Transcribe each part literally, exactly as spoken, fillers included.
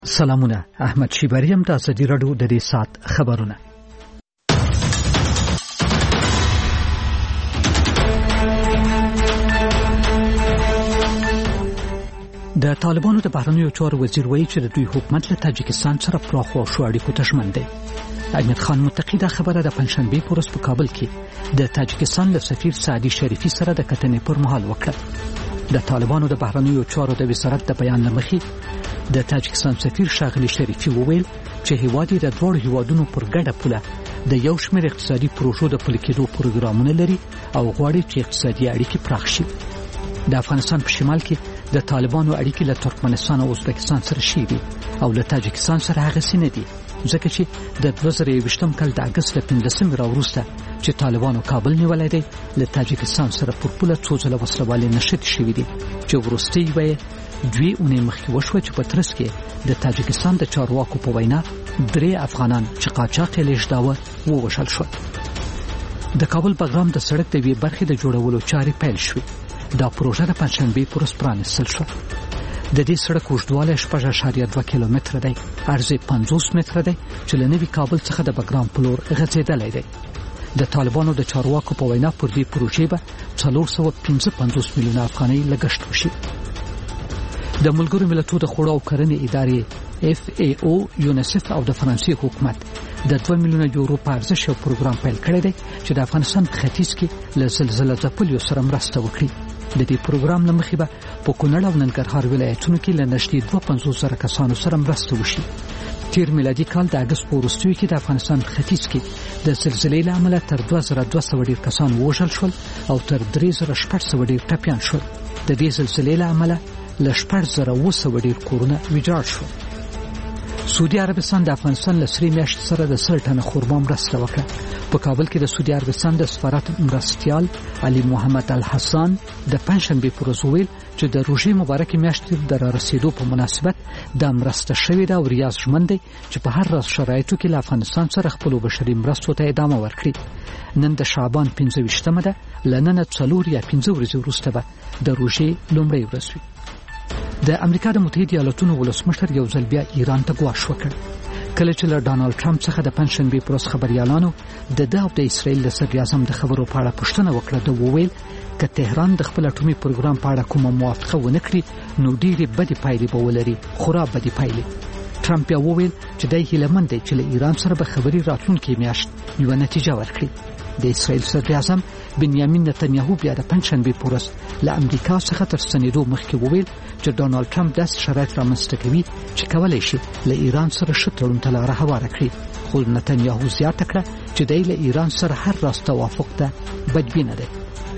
سلامونه، احمد شیبریم د ازادي راډیو د دې سات خبرونه. د طالبانو د بهرنیو چارو وزیر وایي چې د دوی حکومت له تاجکستان سره پراخو شو اړیکو ته ژمن دی. امیر خان متقی دا خبره د پنځشنبې په ورځ په کابل کې د تاجکستان له سفیر سعدي شریفي سره د کتنې پر مهال وکړه. د طالبانو د بهرنیو چارو د وزارت د بیان لمخې د تاجکستان سفیر ښاغلي شریفي وویل چې هیواد د دوړ هیوادونو پر ګډه پوله د یو شمېر اقتصادي پروژو د پلي کېدو پروګرامونه لري او غواړي چې اقتصادي اړیکې پراخ شي. د افغانستان په شمال کې د طالبانو اړیکې له ترکمنستان او ازبکستان سره شي دي او له تاجکستان سره هغه سي نه دي، ځکه چې د دوه زره یوویشتم کال د اګست له پنځلسمې راوروسته چې طالبانو کابل نیولی دی، له تاجکستان سره پر پوله څو ځله وسلوالې نښتې شوي دي چې وروستۍ به دوی اونۍ مخکې وشوه چې په ترڅ کې د تاجکستان د چارواکو په وینا درې افغانان چې قاچاق یې لېږداوه ووژل شول. د کابل بګرام د سړک د یوې برخې د جوړولو چارې پیل شوې. دا پروژه د پنځشنبې په ورځ پرانیستل شوه. د دې سړک اوږدوالی شپږ اعشاریه دوه کیلومتره دی، عرض یې پنځوس متره دی چې له نوي کابل څخه د بګرام په لور غځېدلی دی. د طالبانو د چارواکو په وینا پر دې پروژې به څلور سوه پنځه پنځوس میلیونه افغانۍ لګښت وشي. د ملګرو ملتونو د خوړو او کرنې ادارې اف ای او، یونیسف او د فرانسې حکومت د دوه میلیونه یورو په ارزښت یو پروګرام پیل کړی دی چې د افغانستان په ختیځ کې له زلزله ځپلیو سره مرسته وکړي. د دې پروګرام له مخې به په کونړ او ننګرهار ولایتونو کې له نږدې دوه پنځوس زره کسانو سره مرسته وشي. تیر میلادي کال د اګست په وروستیو کې د افغانستان په ختیځ کې د زلزلې له امله تر دوه زره دوه سوه ډېر کسان ووژل شول او تر درې زره شپږ سوه ډېر ټپیان شول. د دې زلزلې له امله له شپږ زره اوه سوه ډېر کورونه ویجاړ شول. سعودي عربستان د افغانستان له سرې میاشتې سره د سل ټنه خرما مرسته وکړه. په کابل کې د سعودي عربستان د سفارت مرستیال علي محمد الحسن د پنځشنبې په ورځ وویل چې د روژې مبارکې میاشتې د رارسېدو په مناسبت دا مرسته شوې ده او ریاض ژمن دی چې په هر راز شرایطو کې له افغانستان سره خپلو بشري مرستو ته ادامه ورکړي. نن د شعبان پنځه ویشتمه ده، له ننه څلور یا پنځه ورځې وروسته به د روژې لومړۍ ورځ وي. د امریکا د متحده ایالاتونو ولسمشر یو ځل بیا ایران ته ګواښ وکړ. کله چې له ډانالډ ټرمپ څخه د پنځشنبې په ورځ خبریالانو د ده او د اسرائیل د صدراعظم د خبرو په اړه پوښتنه وکړه، ده وویل که تهران د خپل اټومي پروګرام په اړه کومه موافقه ونه کړي نو ډېرې بدې پایلې به ولري، خورا بدې پایلې. ټرمپ بیا وویل چې دی هیله مند دی چې له ایران سره به خبرې راتلونکې میاشت یوه نتیجه ورکړي. د اسرائیل صدراعظم بنیامین نتنیاهو بیا د پنځشنبې په ورځ له امریکا څخه تر ستنېدو مخکې وویل چې ډانالډ ټرمپ داسې شرایط رامنځته کوي چې کولی شي له ایران سره ښه تړون ته لاره هواره کړي. خو نتنیاهو زیاته کړه چې دی له ایران سره هر راز توافق ته بدبینه دی.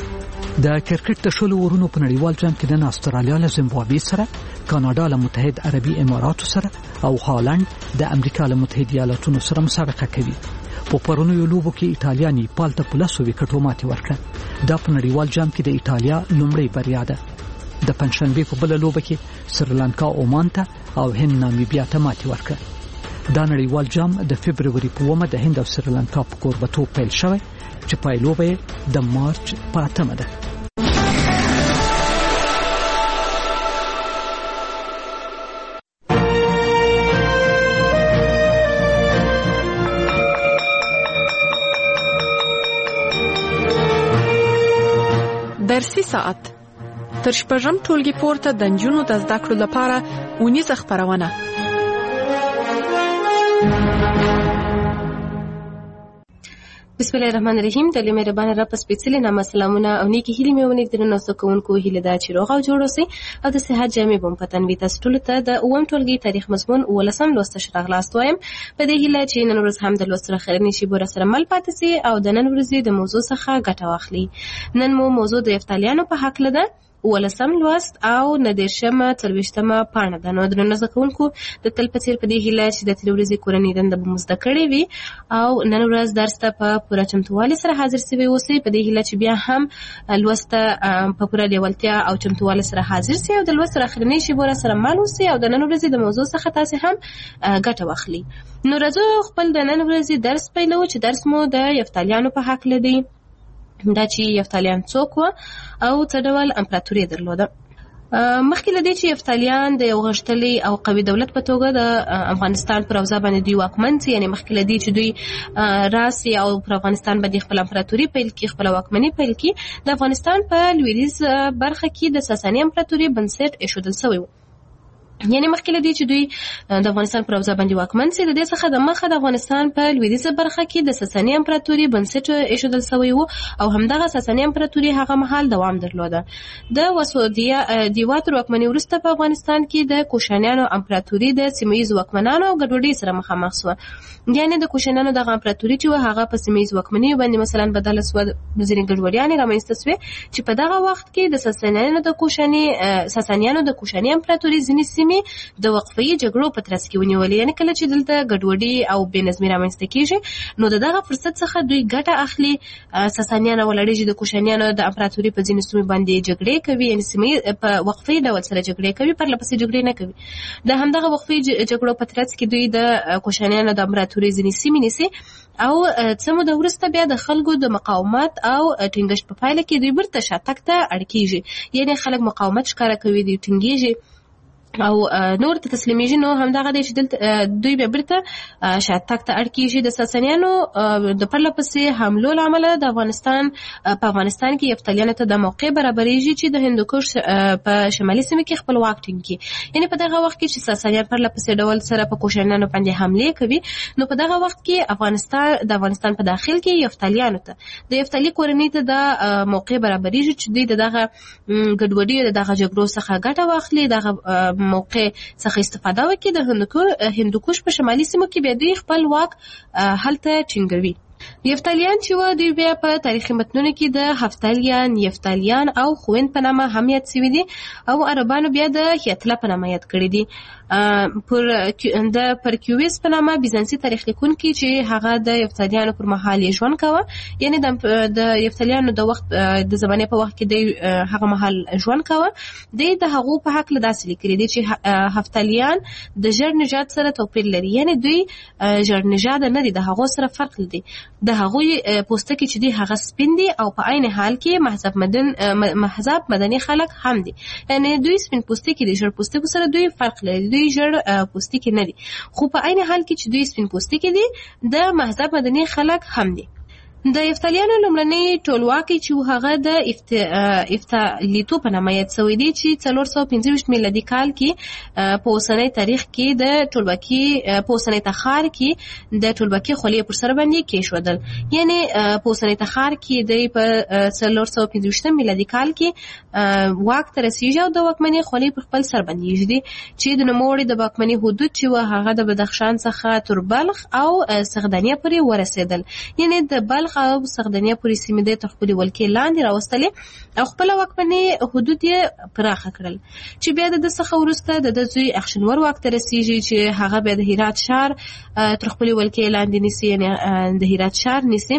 د کرکټ د شلو اورونو په نړیوال جام کې نن استرالیا له زیمبابوې سره، کاناډا له متحد عربي اماراتو سره او هالند د امریکا له متحده ایالاتونو سره مسابقه کوي. په پرونیو لوبو کې ایټالیا نیپال ته په لسو ویکټو ماتې ورکړه. دا په نړیوال جام کې د ایټالیا لومړۍ بریا ده. د پنځشنبې په بله لوبه کې سریلانکا عمان ته او هند نامیبیا ته ماتې ورکړه. دا نړیوال جام د فبروري په اوومه د هند او سریلانکا په کوربتوب پیل شوی چې پایلوبه یې د مارچ په اتمه ده. درسي ساعت تر شپږم ټولګي پورته د نجونو د زده کړو لپاره اونیزه خپرونه. بسم الله الرحمن الرحیم. د لمر باندې را پس پیڅلې نامه سلامونه او نیکی هیلې مې ونیک درنو سکونکو هیله دا چې روغ او جوړ اوسئ او د صحت جامې بم پتن وي. تاسو ټول ته د اووم ټولګي تاریخ مضمون ولسم لوست شراغلاست وایم. په دې هیله چې نن ورځ هم د لوست سره خیرنی شي بور سره مل پاتې سي او د نن ورځې د موضوع څخه ګټه واخلي. نن مو موضوع د یفتالیانو په حق لده ولسم لوست او ندیرشمه څلوېښتمه پاڼه ده. نو درنو زده کوونکو د تل په څېر په دې هیله چې د تېرې ورځې کورنۍ دنده به مو زده کړې وي او نن ورځ درس ته په پوره چمتووالي سره حاضر سوي اوسئ. په دې هیله چې بیا هم لوست ته په پوره لیوالتیا او چمتووالي سره حاضر سي او د لوست سره اخرنۍ شیبه سره مل اوسئ او د نن ورځې د موضوع څخه تاسې هم ګټه واخلي. نو راځو خپل د نن ورځې درس پیلوو چې درس مو د یفتالیانو په حق لدی. دا چې یفتالیان څوک و او څه ډول امپراتوري درلوده. مخکې له دې چې یفتلیان د یو غښتلي او قوي دولت په توګه د افغانستان پر اوضاع باندې دوی واکمن سي، یعنې مخکې له دې چې دوی راسي او پر افغانستان باندې خپل امپراتوري پیل کړي، خپل واکمني پیل کړي، د افغانستان په لویدیځ برخه کې د ساساني امپراتوري بنسټ ایښودل شوی و. یعنی مخکې له دې چې دوی د افغانستان پر اوضاع باندې واکمن سي، د دې څخه د مخه د افغانستان په لویدیځه برخه کې د ساساني امپراتوري بنسټ ایښودل شوی و او همدغه ساساني امپراتوري هغه مهال دوام درلوده. د وسودیا دیوا تر واکمنۍ وروسته په افغانستان کې د کوشانیانو امپراتوري د سیمه ییزو واکمنانو او ګډوډۍ سره مخامخ شوه. یعنی د کوشانیانو دغه امپراتوري چې هغه په سیمه ییزو واکمنۍ باندې مثلا بدله شوه، ځینې ګډوډیانې رامنځته شوې چې په دغه وخت کې د ساسانیانو د کوشاني ساسانیانو د کوشاني امپراتوري ځینې سیمې د وقفي جګړو په ترڅ کې ونیولې. یعنی کله چې دلته ګډوډي او بې نظمي رامنځته کیږي نو د دغه فرصت څخه دوی ګټه اخلي، ساسانیان ولړېږي د کوشانیانو د امپراتوري په ځینو سیمو باندې جګړې کوي، یعنی سیمې په وقفي ډول سره جګړې کوي، پرله پسې جګړې نه کوي. د همدغه وقفي جګړو په ترڅ کې دوی د کوشانیانو د امپراتوري ځینې سیمې نیسي او څه موده وروسته بیا د خلکو د مقاومت او ټینګښت په پایله کې دوی بیرته شاتګ ته اړ کیږي. یعنی خلک مقاومت ښکاره کوي، دوی ټینګېږي او نور ته تسلیمیږي. نو همدغه دی چې دلته دوی بیا بیرته شاتګ ته اړ کیږي. د ساسانیانو د پرله پسې حملو له امله د افغانستان په افغانستان کې یفتلیانو ته د موقع برابرېږي چې د هندوکش په شمالي سیمه کې خپل واک ټینګ کړي. یعنی په دغه وخت کې چې ساسانیان پرله پسې ډول سره په کوشانیانو باندې حملې کوي نو په دغه وخت کې افغانستان د افغانستان په داخل کې یفتلیانو ته د یفتلی کورنۍ ته د موقع برابرېږي چې دوی دغه ګډوډي د دغه جګړو څخه ګټه واخلي، دغه موقع څخه استفاده وکړي، د هندوکش په شمالي سیمو کې بیا دوی خپل واک هلته ټینګوي. یفتلیان چې و دوی بیا په تاریخي متنونو کې د هفتلیان، یفتلیان او خوین په نامه هم یاد شوي دي او عربانو بیا د هیتله په نامه یاد کړي دي. پر د پرکیویس په نامه بیزانسي تاریخ لیکونکي چې هغه د یفتلیانو پر مهال یې ژوند کاوه، یعنی د یفتلیانو د وخت د زمانې په وخت کې د هغه مهال ژوند کاوه، د د هغو په حق له داسې لیکلي دي چې هفتلیان د ژړ نژاد سره توپیر لري. یعنی دوی ژړ نژاد نه دي، د هغو سره فرق لري. د هغوی پوستکی چې دی هغه سپین دي او په عین حال کې مهذب مدن مهذب مدني خلک هم دي. یعنی دوی سپین پوستکی دي، ژړ پوستکو سره دوی فرق لري، دوی ژړ پوستکی نه دي، خو په عین حال کې چې دوی سپین پوستکی دي د مهذب مدني خلک هم دي. د یفتلیانو لومړنی ټولواکي چې هغه د یفتلیتو په نامه یاد شوی دی چې څلور سوه پنځه ویشت میلادي کال کې په اوسنی تاریخ کې د ټولواکي په اوسنی تخار کې د ټولواکي خولې پر سر باندې کېښودل. یعنی په اوسنی تخار کې د په څلور سوه پنځه ویشتم میلادي کال کې واک ته رسیږي او د واکمنۍ خولې پر خپل سر باندې ایږدي چې د نوموړي د واکمنۍ حدود چې و هغه د بدخشان څخه تر بلخ او سغدانیه پورې ورسېدل. یعنی د بلخ او سغدانیه پورې سیمې د خپل ولکې لاندې راوستلې او خپل واکمنۍ حدود یې پراخه کړل چې بیا د څخه وروسته د دوی اخشنور واک ته رسیږي چې هغه بیا د هرات ښار تر خپل ولکې لاندې نیسي، یعنی د هرات ښار نیسي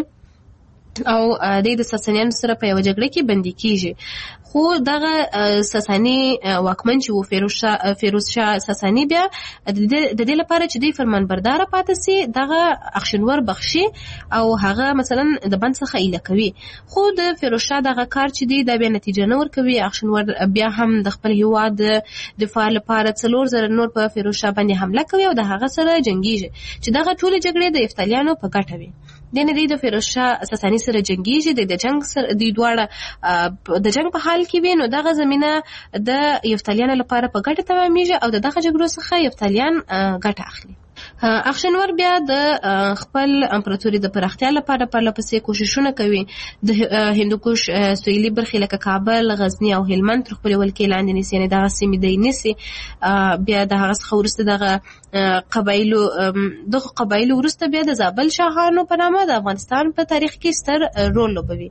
او د ساسانیانو سره په یو جګړه کې بندي کیږي. خو دغه ساساني واکمن چې و فیروز شاه فیروز شاه ساساني بیا د دې لپاره چې دوی فرمانبردار پاتې سي دغه اخشنور بخشي او هغه مثلا د بند څخه ایله کوي. خو د فیروز شاه دغه کار چې دی دا بیا نتیجه نه ورکوي. اخشنور بیا هم د خپل هیواد دفاع لپاره څلور زره نور په فیروز شاه باندې حمله کوي او د هغه سره جنگیږي چې دغه ټول جګړې د یفتلیانو په ګټه وي. د نه د فیروز شاه ساساني سره جنگیږي، د جنگ سره د دواړه د جنگ په حال کې وي، نو دغه زمينه د یفتلیانو لپاره په ګټه تمامېږي او دغه جګړو څخه یفتلیان ګټه اخلي. اخشنور بیا د خپل امپراتوري د پراختیا لپاره پرله پسې کوششونه کوي. د هندوکش سویلي برخې لکه کابل، غزنی او هلمند تر خپل ولکې لاندې نیسي، یعنې دغه سیمې دی نیسي. بیا د هغه څخه وروسته دغه قبایلو دغه قبایلو وروسته بیا د زابل شاهانو په نامه د افغانستان په تاریخ کې ستر رول لوبوي.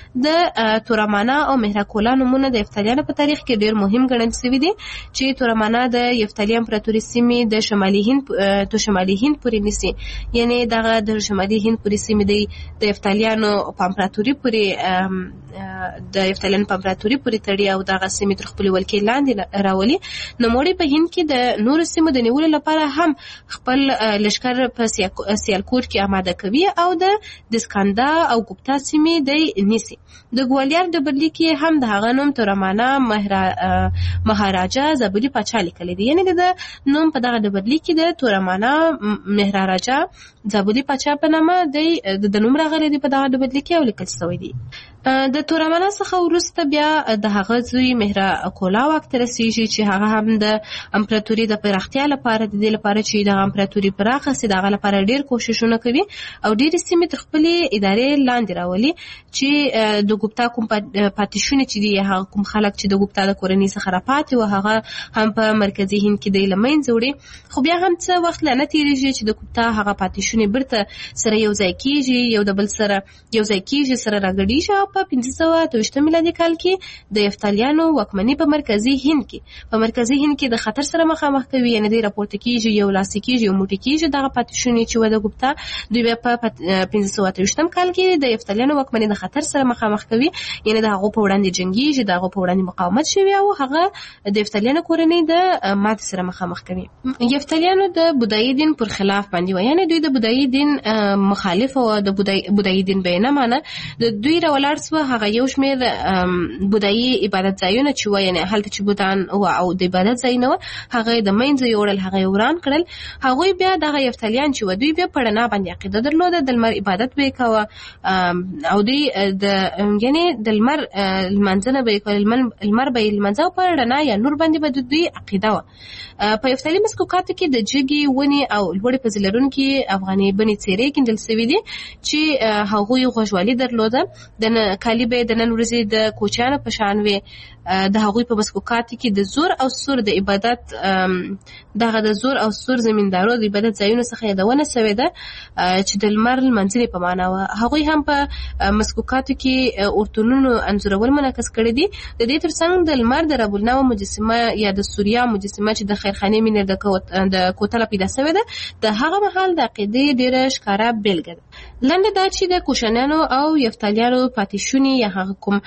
د تورمانا او مهراکولا نومونه د یفتلیانو په تاریخ کې ډېر مهم ګڼل شوي دي چې تورمانا د یفتلی امپراتوري سیمې د شمالي هند شمالي هند پورې نیسي، یعنی دغه د شمالي هند پورې سیمې د یفتالیانو په امپراتوري پورې د یفتالیانو په امپراتوري پورې تړي او دغه سیمې تر خپل ولکې لاندې راولي. نو موړي په هند کې د نورو سیمو د نیولو لپاره هم خپل لشکر په سیالکوټ کې آماده کوي او د دسکاندا او ګوپتا سیمې د نیسي. د ګوالیار ډبرلیک کې هم د هغه نوم تورمانا مهاراجا زابلی پاچا لیکلی دی، یعنی د نوم په دغه ډبرلیک کې د تورمانا مهاراجا زابلی پاچا په نامه د نوم راغلی دی په دغه ډبرلیک کې او لیکل شوی دی. د تورمانا څخه وروسته بیا د هغه زوی مهرا کولا واک ته رسیږي چې هغه هم د امپراتوري د پراختیا لپاره د دې لپاره چې د امپراتوري پراخه سي دغه لپاره ډیر کوششونه کوي او ډیر سیمې تر خپل ادارې لاندې راولي چې د ګوپتا کوم پاتیشونه چې دی هغه کوم خلک چې د ګوپتا د کورنۍ څخه راپاتې و هغه هم په مرکزی هند کې د لمنځه وړي. خو بیا هم څه وخت لنه تیریږي چې د ګوپتا هغه پاتیشونه برته سره یو ځای کیږي، یو د بل سره یو ځای کیږي سره راګډیږي. په پنځه سوه اته ویشتم میلادي کال کې د یفتالیانو واکمني په مرکزی هند کې په مرکزی هند کې د خطر سره مخامخ کوي، یعنی د راپورته کیږي یو لاسي کیږي یو موټی کیږي دغه پاتیشونه چې و د ګوپتا دوی په پنځه سوه اته ویشتم کال کې د یفتالیانو واکمني د خطر سره مخامخ کوي، یعنی د هغه په وړاندې جنگیږي، د هغه په وړاندې مقاومت شوی او هغه د یفتالیانو کورنۍ د مات سره مخامخ کوي. یفتالیانو د بودایی دین پر خلاف باندې و، یعنی دوی د بودایی دین مخالف او د بودایی دین به نه مانه د دوی راولار سو هغه یو شمېر بودایی عبادت ځایونه چې و، یعنی هلته چې بوتان او د عبادت ځایونه و هغه د منځه یوړل، هغه وران کړل. هغه بیا دغه یفتالیان چې و دوی بیا په رڼا باندې عقیده درلوده، د لمر عبادت به کوه او دوی د یعنی د لمر لمانځنه به کوله، لمر به لمانځه په رڼا یا نور باندې به دوی عقیده و. په یفتالي مسکوکاتو کې د جګي ونی او لوړې فضیلرونکي افغاني بني څیرې کیندل شوې دي چې هغوی غوښوالي درلوده. د کالی به د نن ورځې د کوچیانو په شان وي. د هغوی په مسکوکاتو کې د زور او سور د عبادت دغه د زور او سور زمیندارو د عبادت ځایونو څخه یادونه شوې ده چې د لمر لمانځنې په معنا و. هغوی هم په مسکوکاتو کې اورتونونو انځورول منعکس کړي دي. د دې ترڅنګ د لمر د رب النوع مجسمه یا د سوریا مجسمه چې د خیرخانې مینه د د کوتله پیدا شوې ده د هغه مهال د عقیدې ډېره ښکاره بیلګه ده. لنډه دا چې د کوشانیانو او یفتالیانو پاتیشوني یا هغه کوم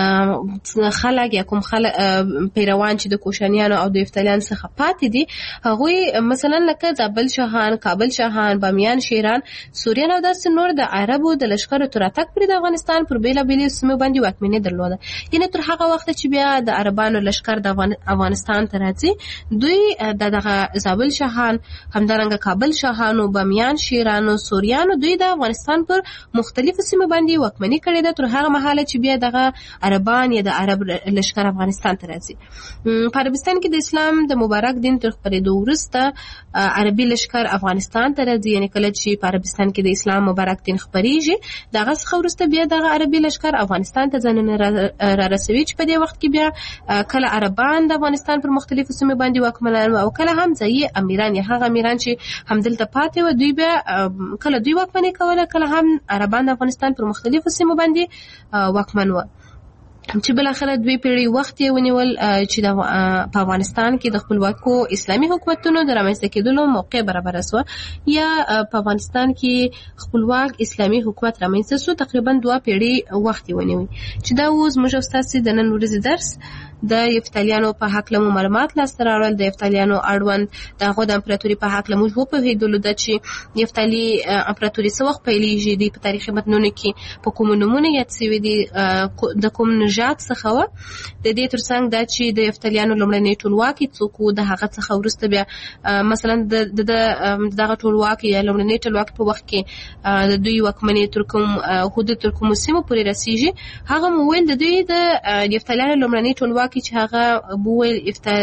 خلک یا کوم خلک پیروان چې د کوشانیانو او د یفتالیانو څخه پاتې دي هغوی مثلا لکه زابل شاهان، کابل شاهان، بامیان شیران، سوریان او داسې نور د عربو د لښکرو تر راتګ پورې د افغانستان پر بېلابېلې سیمو باندې واکمني درلوده. یعنې تر هغه وخته چې بیا د عربانو لښکر د افغانستان ته راځي دوی د دغه زابل شاهان، همدارنګه کابل شاهانو، بامیان شیرانو، سوریانو دوی د افغانستان پر مختلفو سیمو باندې واکمني کړې ده تر هغه مهاله چې بیا دغه عربان یا د عرب لښکر افغانستان ته راځي. په عربستان کې د اسلام د مبارک دین تر خپرېدو وروسته عربي لښکر افغانستان ته راځي. یعنې کله چې په عربستان کې د اسلام مبارک دین خپرېږي د هغه څخه وروسته بیا دغه عربي لښکر افغانستان ته ځانونه را رسوي چې په دې وخت کې بیا کله عربان د افغانستان پر مختلفو سیمو باندې واکمنان او کله هم ځایي امیران یا هغه امیران چې همدلته پاتې و دوی بیا کله دوی واکمني کوله کله هم عربان د افغانستان پر مختلفو سیمو باندې واکمن و چې بل اخره دوی پیړۍ وخت یې ونیول چې د په افغانستان کې د خپلواکو اسلامي حکومتونو د رامنځته کېدلو موقع برابره شوه یا په افغانستان کې خپلواک اسلامي حکومت رامنځته شو. تقریبا دوه پیړۍ وخت یې ونیوي چې دا اوس زموږ او ستاسې د نن ورځې درس د یفتالیانو په هکله مو معلومات لاسته راوړل، د یفتالیانو اړوند د هغو د امپراتوري په هکله موږ وپوهېدلو ده چې یفتالي امپراتوري څه وخت پیلېږي، دوی په تاریخي متنونو کې په کومو نومونه یاد شوي دي، د کوم نژاد څخه وه. د دې ترڅنګ دا چې د یفتالیانو لومړنی ټولواکي څوک و، د هغه څخه وروسته بیا مثلا د دغه ټولواکي یا لومړني ټولواکي په وخت کې د دوی واکمني تر کوم حدود تر کومو سیمو پورې رسېږي. هغه مو ویل د دوی د یفتالیانو لومړني ټولواکي چې هغه بویل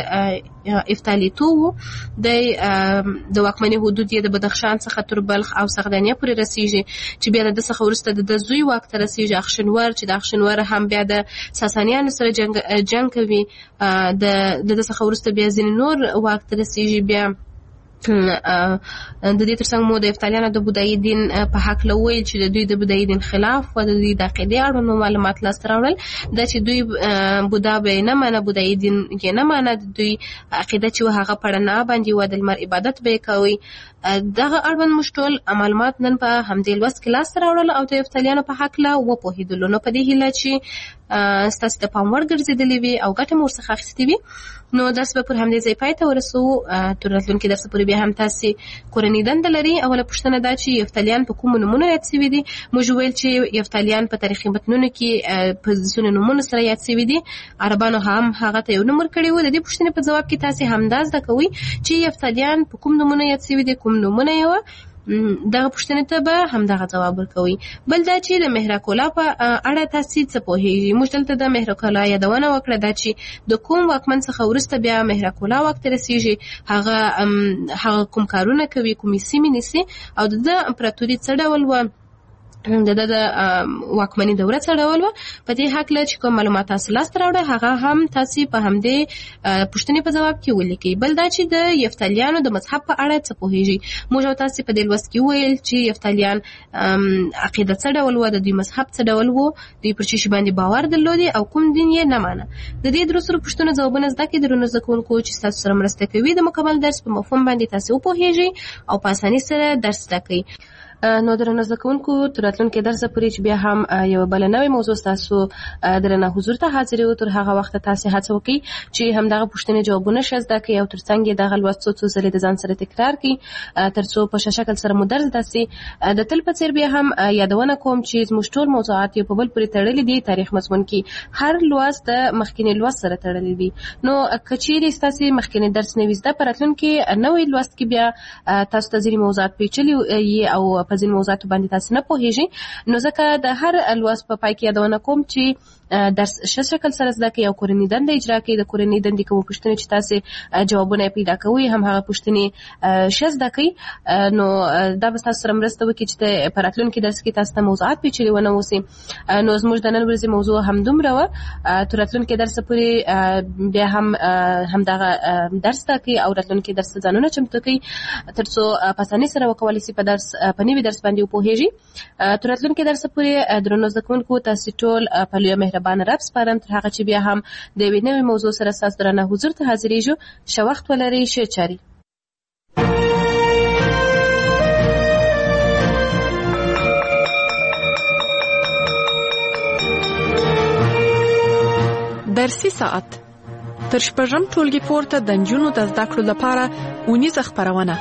افتالیتو و د د واکمني حدود یې د بدخشان څخه تر بلخ او سغدانیه پورې رسېږي چې بیا د څخه وروسته د زوی واک ته رسېږي اخشنور چې د اخشنور هم بیا د ساسانیانو سره جنګ جنګ کوي. د د څخه وروسته بیا ځینې نور واک ته رسېږي. بیا د دې ترڅنګ مو د یفتالیانو د بودایي دین په حق لویل چې د دوی د بودایي دین خلاف و د دوی د عقیدې اړوند معلومات لاسته راوړل دا چې دوی بودا به نه منه بودایي دین یې نه منه دوی عقیده چې هغه پړنا باندې و د لمر عبادت به کوي دغه اړوند مشټول معلومات نن په همدې لوست کې لاسته راوړل او د یفتالیانو په حق لا و په هیدلو نو په دې هیله چې ستاسو د پام وړ ګرځېدلې وي او ګټه مو ورڅخه اخیستې وي نو درس به پر همدې ځای پای ته ورسو تر راتلونکي درس پورې بیا هم تاسو کورنۍ دنده لري اوله پوښتنه دا چې یفتالیان په کوم نومونو یاد شوي دي موږ ویل چې یفتالیان په تاریخي متنونو کې په ځینو نومونو سره یاد شوي دي عربانو هم هغه ته یو نوم ورکړی و د دې پوښتنې په ځواب کې تاسو همدا زده کوئ چې یفتالیان په کوم نومونو یاد شوي دي کوم نومونه یې دغه پوښتنې ته به همدغه ځواب ورکوي بل دا چې د مهرکولا په اړه تاسو څه پوهیږئ موږ دلته د مهرکولا یادونه وکړه دا چې د کوم واکمن څخه وروسته بیا مهرکولا واک ته رسیږي هغه هغه کوم کارونه کوي کومې سیمې نیسي او د امپراتوري څه ډول و د د واکمنۍ دوره څه ډول و په دې حق له چې کوم معلومات تاسو لاسته راوړئ هغه هم تاسو په همدې پوښتنې په ځواب کې ولیکئ بل دا چې د یفتالیانو د مذهب په اړه څه پوهیږئ موږ تاسو په دې لوست کې ویل چې یفتالیان عقیده څه ډول و د دوی مذهب څه ډول و دوی پر چی باندې باور درلودي او کوم دین یې نه مانه د دې درو سره پوښتنه ځوابونه زده کړئ درنو زده کوونکو چې تاسو سره مرسته کوي د مکمل درس په مفهوم باندې تاسو پوهیږئ او په اسانۍ سره درس زده کړئ نو درنو زده کوونکو تر راتلونکي درس پورې چې بیا هم یو بل نوې موضوع تاسو درنه حضور ته حاضر یو تر هغه وخت تاسو هڅه وکړئ چې همدغه پوښتنې جوابونه شې زده کړئ او ترڅنګ دغه لوست څو ځلې د ځان سره تکرار کړئ ترڅو په ښه شکل سره مو درس داسي د تل په څیر بیا هم یادونه کوم چې زموږ ټول موضوعات یو په بل پورې تړلي دي تاریخ مضمون کې هر لوست د مخکینی لوست سره تړلي دي نو کچېرې تاسو مخکینی درس نه وزده پر راتلونکي نوې لوست کې بیا تاسو ته ځینې موضوعات پیچلي او په ځینو موضوعاتو باندې تاسو نه پوهیږئ نو ځکه د هر لوست په پای کې یادونه کوم چې درس ښه شکل سره زده کړئ او کورنۍ دنده اجرا کړئ د کورنۍ دندې کوم پوښتنې چې تاسو جوابونه پیدا کوئ هم هغه پوښتنې ښه زده کړئ نو دا به تاسو سره مرسته وکړي چې په راتلونکي درس کې تاسو ته موضوعات پیچلي ونه اوسي نو زموږ د نن ورځې موضوع همدومره وه تر راتلونکي درس پورې بیا هم همدغه درس زده کړئ او راتلونکي درس ته ځانونه چمتو کړئ تر څو په اسانۍ سره وکولی شئ په درس په نوي درس باندې وپوهیږئ تر راتلونکي درس پورې درنو زده کوونکو تاسو ټول په لویه مهربانه رب سپارم تر هغه چې بیا هم د یوې نوې موضوع سره ستاسو درنه حضور ته حاضرېږو ښه وخت ولرئ ښه چارې درسي ساعت تر شپږم ټولګي پورته د نجونو د زده کړو لپاره اونیزه خپرونه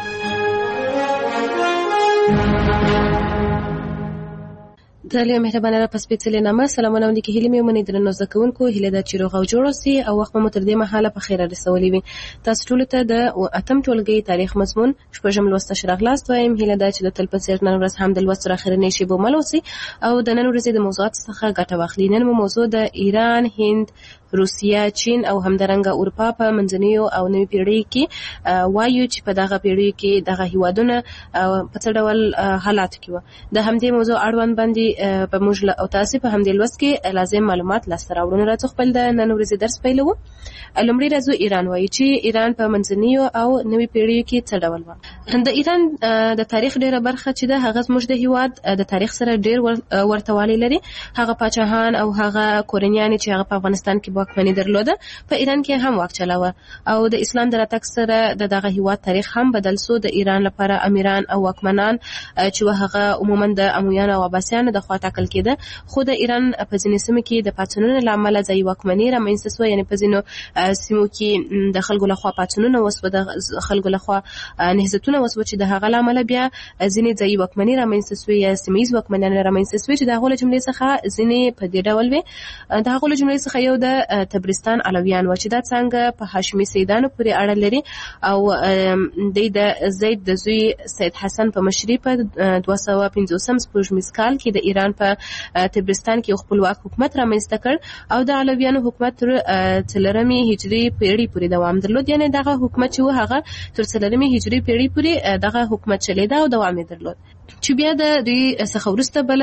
دلته مهربانه را پس پیڅلې نامه سلامونه ولیکي هیله مې ومني درنو زده کوونکو هیله ده چې روغ او جوړ اوسئ او وخت مو تر دې مهاله په خیر رسولي وي تاسو ټول ته د اتم ټولګي تاریخ مضمون شپږم لوست شراغلاست وایم هیله ده چې د تل په څیر نن ورځ هم د لوست تر اخرنۍ شی به مل اوسئ او د نن ورځې د موضوعات څخه ګټه واخلئ نن مو موضوع د ایران هند روسیا چین او همدارنګه اروپا په منځنیو او نوي پیړۍ کې وایو چې په دغه پیړۍ کې دغه هیوادونه په څه ډول حالات کې و د همدې موضوع اړوند باندې په موږ او تاسو په همدې لوست کې لازم معلومات لاسته راوړو راځو خپل د نن ورځې درس پیلوو لومړی راځو ایران وایي چې ایران په منځنیو او نوي پیړۍ کې څه ډول و د ایران د تاریخ ډیره برخه چې د هغه زموږ د هیواد د تاریخ سره ډیر ورتوالی لري هغه پاچاهان او هغه کورنیان چې هغه په افغانستان کې واکمني درلوده په ایران کې هم واک چلاوه او د اسلام د راتګ سره د دغه هیواد تاریخ هم بدل سو د ایران لپاره امیران او واکمنان چې هغه عموما د امویانو او عباسیانو د خوا ټاکل کېده خو د ایران په ځینې سیمو کې د پاڅونونو له امله ځای واکمني رامنځته سوه یعنې په ځینو سیمو کې د خلکو لخوا پاڅونونه وسوه د خلکو لخوا نهضتونه وسوه چې د هغه له امله بیا ځینې ځای واکمني رامنځته سوې یا سیمه ییز واکمنان رامنځته سوې چې د هغو له جملې څخه ځینې په دې ډول وې د هغو له جملې څخه یو د تبرستان علویان و چې دا څنګه په هاشمي سیدانو پورې اړه لري او د زید د زوی سید حسن په مشرۍ په دوه سوه پنځوسم سپوږمیز کال کې د ایران په تبرستان کې خپلواک حکومت رامنځته کړ او د علویانو حکومت تر څلورمې هجري پیړۍ پورې دوام درلود. یعنی دغه حکومت چې و هغه تر څلورمې هجري پیړۍ پورې دغه حکومت چلیده او دوام یې درلود. چې بیا د دوی څخه وروسته بل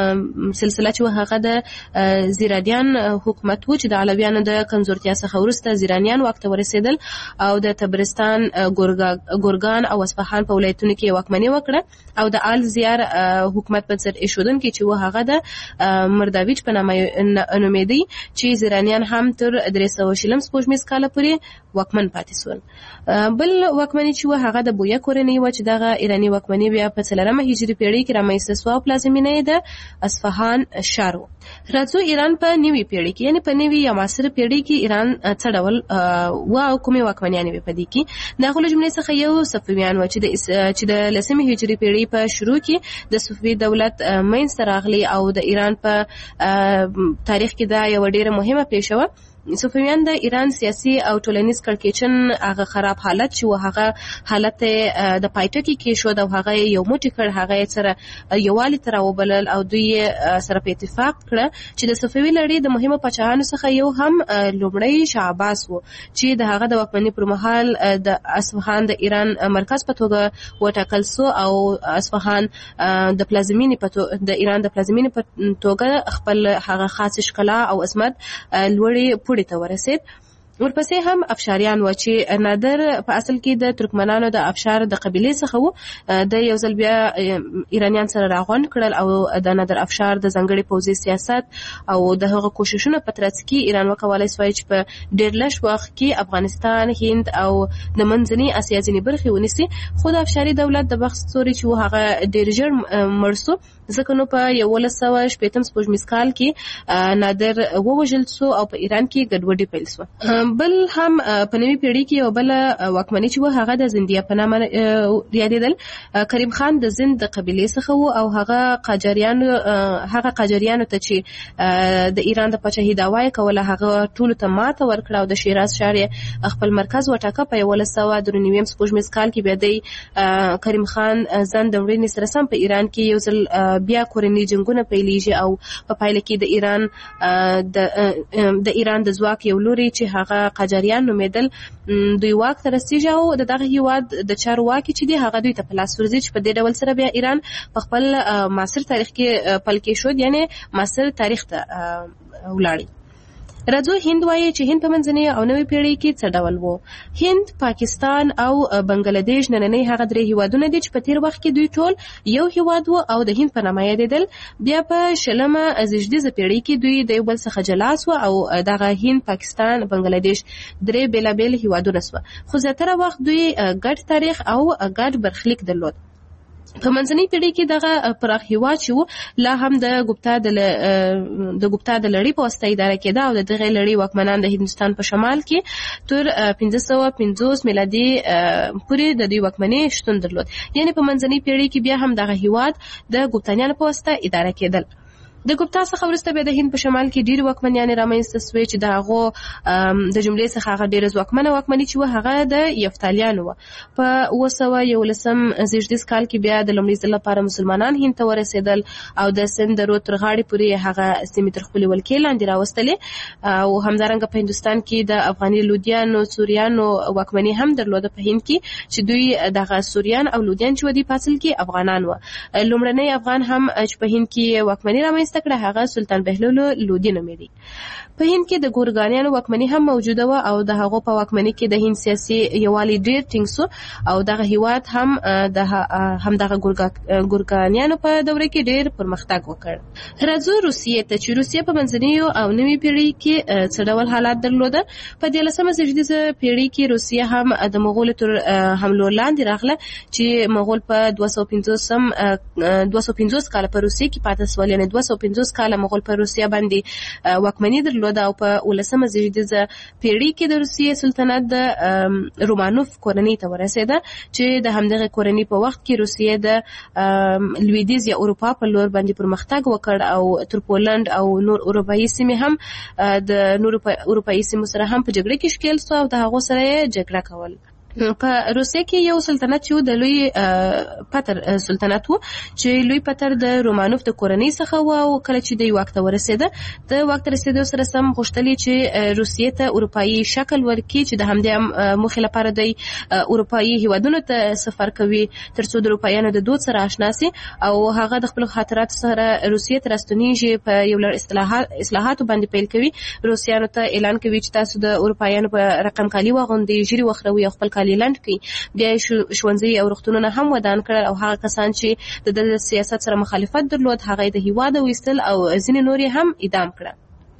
سلسله چې هغه د زیرانیان حکومت و چې د علویانو د کمزورتیا څخه وروسته زیرانیان واک ته ورسېدل او د تبرستان، ګورګان او اصفهان په ولایتونو کې واکمني وکړه او د آل زیار حکومت په سر ایښودونکي چې و هغه د مرداویچ په نامه نومېدی چې زیرانیان هم تر درې سوه شلم سپوږمیز کاله پورې واکمن پاتې شول. بل واکمني چې و هغه د بویه کورنۍ و چې دغه ایراني واکمني بیا په څلورمه هجري پیړۍ کې رامنځته شوه او پلازمینه یې د اصفهان ښار و. راځو ایران په نوې پیړۍ کې، یعنی په نوې یا معاصره پیړۍ کې ایران څه ډول و او کومې واکمنیانې وې په دې کې. د هغو له جملې څخه یو صفویان و چې د چې د لسمې هجري پیړۍ په شروع کې د صفوي دولت منځته راغلی او د ایران په تاریخ کې دا یوه ډېره مهمه پیښه وه. صفویان د ایران سیاسي او ټولنیز کړکېچن هغه خراب حالت چې و هغه حالت د پایټکي کې شو او هغه یو موټی کړ، هغه سره یووالي ته راوبلل او دوی سره په اتفاق کړه چې د صفوي لړۍ د مهمو پاچاهانو څخه یو هم لومړی شاه عباس و چې د هغه د واکمنۍ پر مهال د اصفهان د ایران مرکز په توګه وټاکل سو او اصفهان د پلازمینې په توګه د ایران د پلازمینې په توګه خپل هغه خاص ښکلا او عظمت لوړې پوړې ته ورسید. ورپسې هم افشاریان و چې نادر په اصل کې د ترکمنانو د افشار د قبیلې څخه و. د یو ځل بیا ایرانیان سره راغونډ کړل او د نادر افشار د ځانګړي پوځي سیاست او د هغه کوششونو په ترڅ کې ایران وکولای شوی چې په ډېر لږ وخت کې افغانستان، هند او د منځنۍ اسیا ځینې برخې ونیسي. خو د افشاري دولت د بخت ستوری چې و هغه ډېر ژر مړ سو، ځکه نو په یولس سوه شپېتم سپوږمیز کال کې نادر ووژل سو او په ایران کې ګډوډي پیل سوه. بل هم په نوې پیړۍ کې یو بل واکمني چې و هغه د زندیه په نامه یادېدل. کریم خان د زند د قبیلې څخه و او هغه قاجاریانو هغه قاجاریانو ته چې د ایران د پاچاهۍ دعوا یې کوله هغه ټولو ته ماته ورکړه او د شیراز ښار یې خپل مرکز وټاکه. په یولس سوه درې نوي سپوږمیز کال کې بیا دی کریم خان ځان د وړینې سره سم په ایران کې یو ځل بیا کورني جنګونه پیلېږي او په پایله کې د ایران د د ایران د ځواک یو لوري چې هغه قاجاریان نومېدل دوی واک ته رسېږي او د دغه هېواد د چارواکي چې دی هغه دوی ته په لاس ورځي چې په دې ډول سره بیا ایران په خپل معاصر تاریخ کې پل کېښود، یعنی معاصر تاریخ ته ولاړی. راځو هند وایي چې هند په منځنۍ او نوې پیړۍ کې څه ډول و. هند، پاکستان او بنگلادیش نننۍ هغه درې هیوادونه دي چې په تیر وخت کې دوی ټول یو هیواد و او د هند په نامه یادېدل. بیا په شلمه زېږدیزه پیړۍ کې دوی د یو بل څخه جلا سوه او دغه هند، پاکستان، بنگلادیش درې بېلابېل هیوادونه سوه. خو زیاتره وخت دوی ګډ تاریخ او ګډ برخلیک درلود. په منځنۍ پیړۍ کې دغه پراخ هیواد چې و لا هم د ګوپتا د د ګوپتا د لړۍ په واسطه اداره کېده او د دغې لړۍ واکمنان د هندوستان په شمال کې تر پنځه سوه پنځوس میلادي پورې د دوی واکمنۍ شتون درلود. یعنی په منځنۍ پیړۍ کې بیا هم دغه هیواد د ګوپتانیانو په واسطه اداره کېدل. د ګوپتا څخه وروسته بیا د هند په شمال کې ډېرې واکمنیانې رامنځته سوې چې د هغو د جملې څخه هغه ډېره ځواکمنه واکمني چې وه هغه د یفتالیانو وه. په اوه سوه یولسم زېږدیز کال کې بیا د لومړي ځل لپاره مسلمانان هند ته ورسېدل او د سند د رود تر غاړې پورې هغه سیمې تر خپلې ولکې لاندې راوستلې او همدارنګه په هندوستان کې د افغاني لودیانو سوریانو واکمني هم درلوده په هند کې چې دوی دغه سوریان او لودیان چې ودي په اصل کې افغانان وه. لومړنی افغان هم چې په هند کې واکمني رامنځته کړه هغه سلطان بهلول لودي نومېدی. په هند کې د ګورګانیانو واکمني هم موجوده وه او د هغو په واکمني کې د هند سیاسي یووالی ډېر ټینګ سو او دغه هیواد هم د هم دغه ګورګانیانو په دوره کې ډېر پرمختګ وکړ. راځو روسیې ته چې روسیه په منځنیو او نوې پیړۍ کې څه ډول حالات درلوده. په دیارلسمه زېږدیزه پیړۍ کې روسیه هم د مغولو تر حملو لاندې راغله چې مغول په دوه سوه پنځوسم دوه سوه پنځوس کاله په روسیه کې پاتې سول، یعنې دوه سوه پنځوس کاله مغول په روسیه باندې واکمني درلوده او په ولسمه زېږدیزه پیړۍ کې د روسیې سلطنت د رومانوف کورنۍ ته ورسېده چې د همدغه کورنۍ په وخت کې روسیې د لویدیځ یا اروپا په لور باندې پرمختګ وکړ او تر پولند او نور اروپایي سیمې هم د نورو اروپایي سیمو سره هم په جګړه کې ښکېل سو او د هغو سره یې جګړه کول. په روسیه کې یو سلطنت چې د لوی پتر سلطنت و چې لوی پتر د رومانوف د کورنۍ څخه و او کله چې د واک ته ورسېده د واک ته رسېدو سره سم غوښتلې چې روسیې ته اروپایي شکل ورکړي چې د همدې موخې لپاره د اروپایي هیوادونو ته سفر کوي ترڅو د اروپایانو د دود سره آشنا سي او هغه د خپل خاطرات سره روسیې ته راستنیږي په یو لړ اصلاحات اصلاحاتو باندې پیل کوي روسیانو ته اعلان کوي چې تاسو د اروپایانو په رقم کالي واغوندئ ژیړي وخروي او خپل لیلند کی بیا ښوونځي او روغتونونه هم ودان کړل او هغه کسان چې د سیاست سره مخالفت درلود هغه د هیواد ویستل او ځینې نور هم اعدام کړل.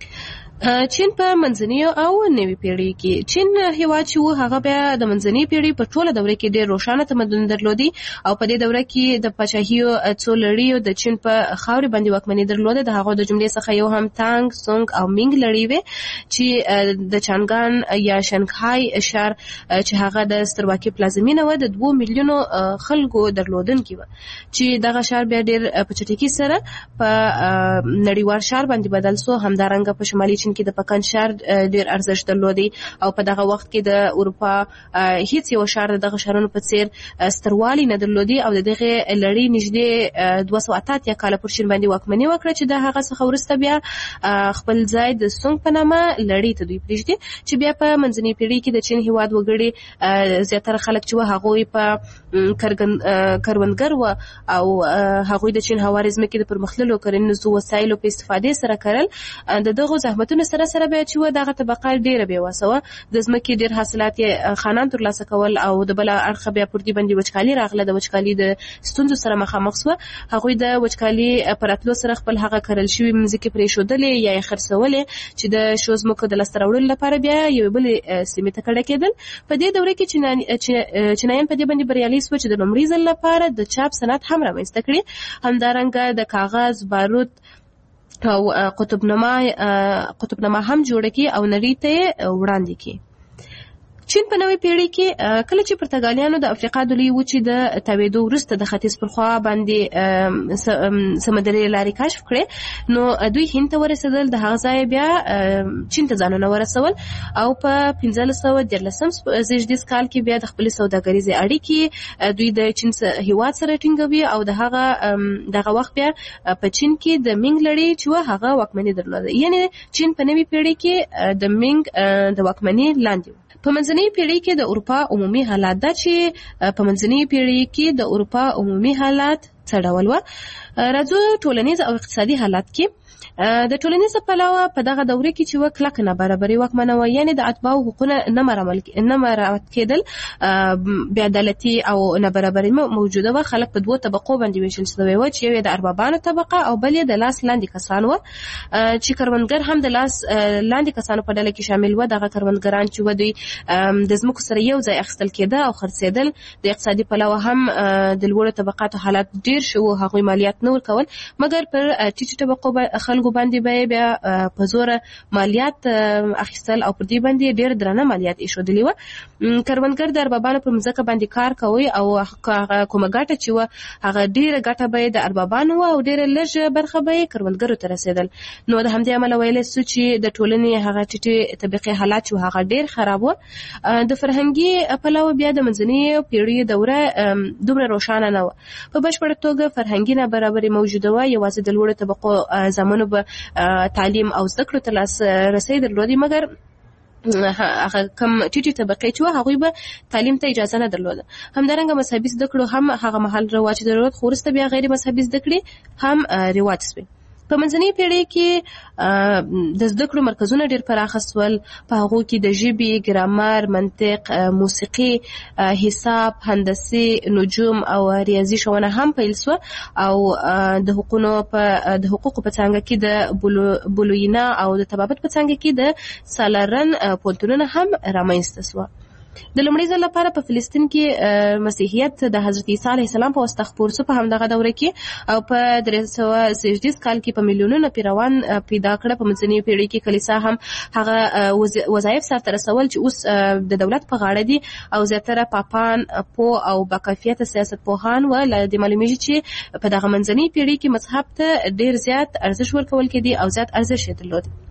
چین په منځنۍ او نوې پیړۍ کې چین هیواد چې و هغه بیا د منځنۍ پیړۍ په ټوله دوره کې ډېر روښانه تمدن درلودي او په دې دوره کې د پاچاهیو څو لړیو د چین په خاورې باندې واکمني درلوده د هغو د جملې څخه یو هم تانګ سونګ او مینګ لړۍ وې چې د چانګان یا شنغهای ښار چې هغه د سترواکۍ پلازمینه و د دوه میلیونو خلکو درلودونکی و چې دغه ښار بیا ډېر په چټکۍ سره په نړیوال ښار باندې بدل سو همدارنګه په شمالي چین کې د پکن ښار ډېر ارزښت درلودي او په دغه وخت کې د اروپا هیڅ یو ښار دغه ښارونو په څیر ستروالی نه درلودي او د دغه لړۍ نږدې دوه سوه اته اتیا کاله پر چین باندې واکمني وکړه چې د هغه څخه وروسته بیا خپل ځای د سونګ په نامه لړۍ ته دوی پرېږدي چې بیا په منځنۍ پیړۍ کې د چین هیواد وګړي زیاتره خلک چې هغوی په کروندګر و او هغوی د چین هوارې ځمکې د پرمختللو کرنیزو وسایلو په استفادې سره کرل د دغو زحمتونو سره سره بیا چې و دغه طبقه ډیره بېوسه وه د ځمکې ډېر حاصلات یې خانان ترلاسه کول او د بله اړخه بیا پر دې باندې وچکالي راغله د وچکالي د ستونزو سره مخامخ سوه هغوی د وچکالي په راتلو سره خپل هغه کرل شوي مځکې پرېښودلې یا یې خرڅولې چې د شو ځمکو د لاسته راوړلو لپاره بیا یوې بلې سیمې ته کډه کېدل په دې دوره کې چینایان په دې باندې بریالي سوه چې د لومړي ځل لپاره د چاپ صنعت هم رامنځته کړي همدارنګه د کاغذ بارود او قطبنما قطبنما هم جوړه کی او نړۍ ته وړاندې کی. چین په نوې پیړۍ کې کله چې پرتګالیانو د افریقا د لوی وچې د تاوېدو وروسته د ختیځ پر خوا باندې سمندري لارې کشف کړې نو دوی هند ته ورسېدل د هغه ځای بیا چین ته ځانونه ورسول او په پنځلس سوه دیارلسم زېږدیز کال کې بیا د خپلې سوداګریزې اړیکې دوی د چین هیواد سره ټینګوي او د هغه دغه وخت بیا په چین کې د مینګ لړۍ چې و هغه واکمني درلوده یعنې چین په نوې پیړۍ کې د مینګ د واکمني لاندې په منځنۍ پیړۍ کې د اروپا عمومي حالات دا چې په منځنۍ پیړۍ کې د اروپا عمومي حالات څه ډول و راځو ټولنیز او اقتصادي حالات کې د ټولنیز پلوه په دغه دوره کې چې و کلک نابرابري واکمنه وه یعنې د اتباعو حقونه نه مراعات کېدل بې عدالتي او نابرابري موجوده وه خلک په دوو طبقو باندې ویشل شوي وه چې یو یې د اربابانو طبقه او بل یې د لاس لاندې کسان وه چې کروندګر هم د لاس لاندې کسانو په ډله کې شامل وه دغه کروندګران چې و دوی د ځمکو سره یو ځای اخیستل کېده او خرڅېدل د اقتصادي پلوه هم د لوړو طبقاتو حالات ډېر شو هغوی مالیات نه ورکول مګر پر ټیټو طبقو خلکو باندې به بیا په زوره مالیات اخیستل او پر دې باندې ډېر درانه مالیات ایښودلي وه کروندګر د اربابانو پر مځکه باندې کار کوي او هغه کومه ګټه چې وه هغه ډېره ګټه به یې د اربابانو وه او ډېره لږه برخه به یې کروندګرو ته رسېدل نو د همدې امله ویلی سو چې د ټولنې هغه ټیټې طبقې حالات چې هغه ډېر خراب وه د فرهنګي پلوه بیا د منځنۍ پیړۍ دوره دومره روښانه نه وه په بشپړه توګه فرهنګي نابرابري موجوده وه یوازې د لوړو طبقو زامنو به تعلیم او زده کړو ته لاسرسی درلودي مګر هغه کم ټیټې طبقې چې وه هغوی به تعلیم ته اجازه نه درلوده همدارنګه مذهبي زده کړو هم هغه مهال رواج درلود خو وروسته بیا غیر مذهبي زده کړې هم رواج سوې په منځنۍ پیړۍ کې د زده کړو مرکزونه ډېر پراخه سول په هغو کې د ژبې ګرامر منطق موسیقي حساب هندسي نجوم او ریاضي ښوونه هم پیل سوه او د حقوقو په د حقوقو په څانګه کې د بولوینا او د طبابت په څانګه کې د سالارن پوهنتونونه هم رامنځته سوه د لومړي ځل لپاره په فلسطین کې مسیحیت د حضرت عیسی علیه السلام په واسطه خپور سو په همدغه دوره کې او په درې سوه زېږدیز کال کې په میلیونونو پیروان پیدا کړه په منځنۍ پیړۍ کې کلیسا هم هغه وظایف سرته رسول چې اوس د دولت په غاړه دي او زیاتره پاپان پوه او باکیفیته سیاستپوهان و له دې معلومیږي چې په دغه منځنۍ پیړۍ کې مذهب ته ډېر زیات ارزښت ورکول کېدی او زیات ارزښت یې درلود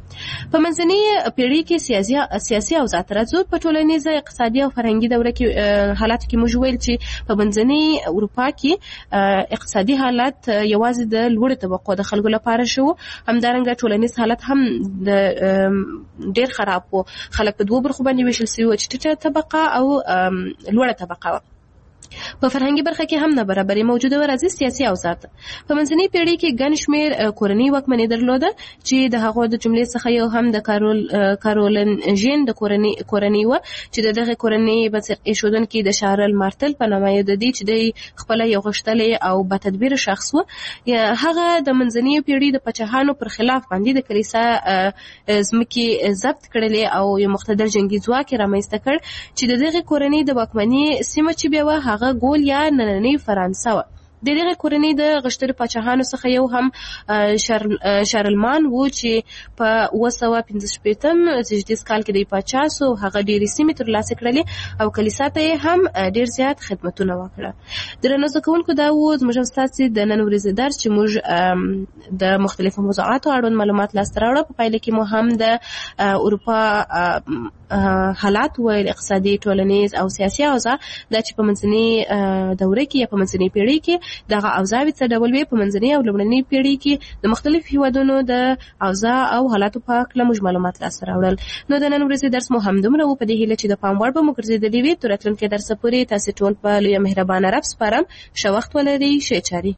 په منځنۍ پیړۍ کې سیاسي سیاسي اوضاع ته راځو. په ټولنیزه اقتصادي او فرهنګي دوره کې حالات کې موږ ویل چې په منځنۍ اروپا کې اقتصادي حالت یوازې د لوړ طبقو د خلکو لپاره شو، همدارنګه ټولنیز حالت هم د ډیر خراب وو. خلک په دوه برخو باندې ویشل شوي، چې ټیټه طبقه او لوړه طبقه. په فرهنګي برخه کې هم نابرابري موجوده و. راځي سیاسي اوضاع ته. په منځنۍ پیړۍ کې ګڼ شمېر کورنۍ واکمني درلوده چې د هغو د جملې څخه یو هم د کارول کارولنژین د کورنۍ کورنۍ و چې دغه کورنۍ بنسټ ایښودونکي د شارل مارتل په نامه یاد دي چې د خپل یو غښتلې او بتدبیر شخص و. هغه د منځنۍ پیړۍ د پاچاهانو پر خلاف باندې د کلیسا ځمکې ضبط کړلې او یو مقتدر جنگي ځواک رامنځته کړ چې دغه کورنۍ د واکمنۍ سیمه چې بیا هغه ګول یا نننۍ فرانسه و. د دغه کورنۍ د غښتلو پاچاهانو څخه یو هم شارلمان و چې په اوه سوه پنځه شپېتم زېږدیز کال کې د پاچا سو. هغه ډېرې سیمې ترلاسه کړلې او کلیسا ته یې هم ډېر زیات خدمتونه وکړه. درنو زده کوونکو، دا و زموږ او ستاسې د نن ورځې درس چې موږ د مختلفو موضوعاتو اړوند معلومات لاسته راوړه. په پایله کې مو هم د اروپا حالات ویل، اقتصادي، ټولنیز او سیاسي اوضاع، دا چې په منځنۍ دوره کې یا په منځنۍ پیړۍ کې دغه اوضاع څه ډول وي. په منځنۍ او لومړنۍ پیړۍ کې د مختلفو هیوادونو د اوضاع او حالاتو په اړه موږ معلومات لاسته راوړل. نو د نن ورځې درس مو همدومره و. په دې هیله چې د پام وړ به مو ګرځېدلی وي. تر راتلونکي درسه پورې تاسې ټول په لویه مهربانه رب سپارم. ښه وخت ولرئ. ښې چارې.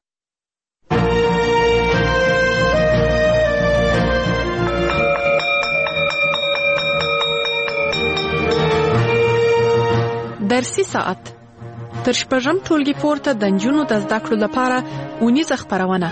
درسي ساعت تر شپږم ټولګي پورته د نجونو د زده کړو لپاره اونیزه خپرونه.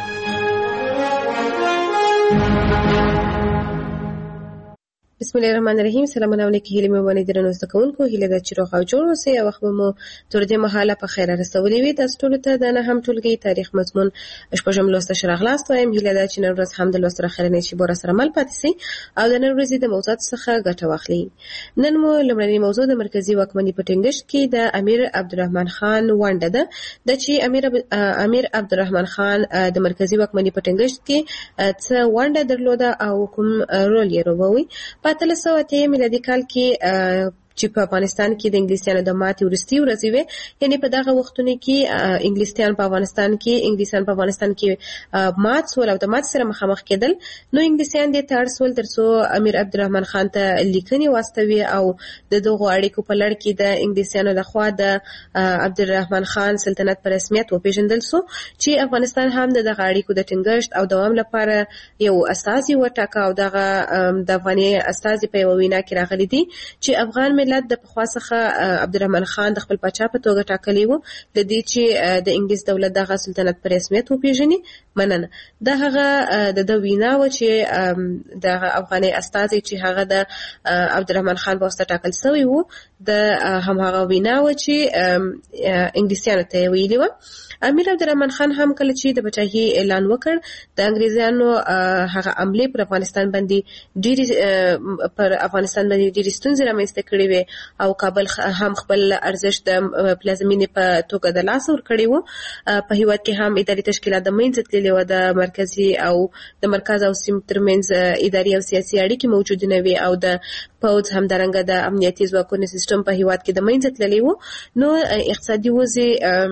بسم الله الرحمن الرحیم. سلامونه علیکم. هیله مې باندې درنو زده کوونکو، هیله ده چې روغ او جوړ اوسئ. او وخت مو تر دې مهاله په خیر رسولې وي. تاسو ټول ته د نه هم ټولګي تاریخ مضمون شپږم لوست شراغلاست وایم. هیله ده چې نن ورځ هم د لوست سره خیرنې شي بور سره مل پاتې سي او د نن ورځې د موضوعات څخه ګټه واخلي. نن مو لومړنی موضوع د مرکزی واکمنۍ په ټینګښت کې د امیر عبدالرحمن خان ونډه ده. د چې امیر امیر عبدالرحمن خان د مرکزی واکمنۍ په ټینګښت کې څه ونډه درلوده او کوم رول یې لوبوي. په اتلس سوه اته میلادي کال کې چې په افغانستان کې د انګلیسانو د ماتې وروستۍ ورځې وې، یعنی په دغه وختونو کې انګلیسان په افغانستان کې انګلیسان په افغانستان کې مات سول او د مات سره مخامخ کېدل. نو انګلیسان دې ته اړ سول ترڅو امیر عبدالرحمن خان ته لیکنې واستوي او د دغو اړیکو په لړ کې د انګلیسانو لخوا د عبدالرحمن خان سلطنت په رسمیت وپېژندل سو چې افغانستان هم دغه اړیکو د ټینګښت او دوام لپاره یو استازي وټاکه او دغه د افغاني استازي په یوه وینا کې راغلي دي چې افغان ملت د پخوا څخه عبدالرحمن خان د خپل پاچا په توګه ټاکلی و، د دې چې د انګلیس دولت دغه سلطنت په رسمیت وپېژني. مننه. دا هغه د د وینا و چې د افغاني استازي چې هغه د عبدالرحمن خان په واسطه ټاکل شوی و، د هم هغه وینا و چې انګلیسانو ته ویلي و. امیر عبدالرحمن خان هم کله چې د پاچاهۍ اعلان وکړ، د انګریزانو هغه عملې پر افغانستان باندې ډېرې پر افغانستان باندې ډېرې ستونزې رامنځته کړې وې او کابل هم خپل ارزښت د پلازمینې په توګه د لاسه ورکړی و. په هېواد کې هم اداري تشکیلات د منځه تللې وه، د مرکزي او د مرکز او سیمې ترمنځ اداري او سیاسي اړیکې موجودې نه وې او د پوځ همدارنګه د امنیتي ځواکونو سیستم په هېواد کې د منځه تللی و. نو اقتصادي وضع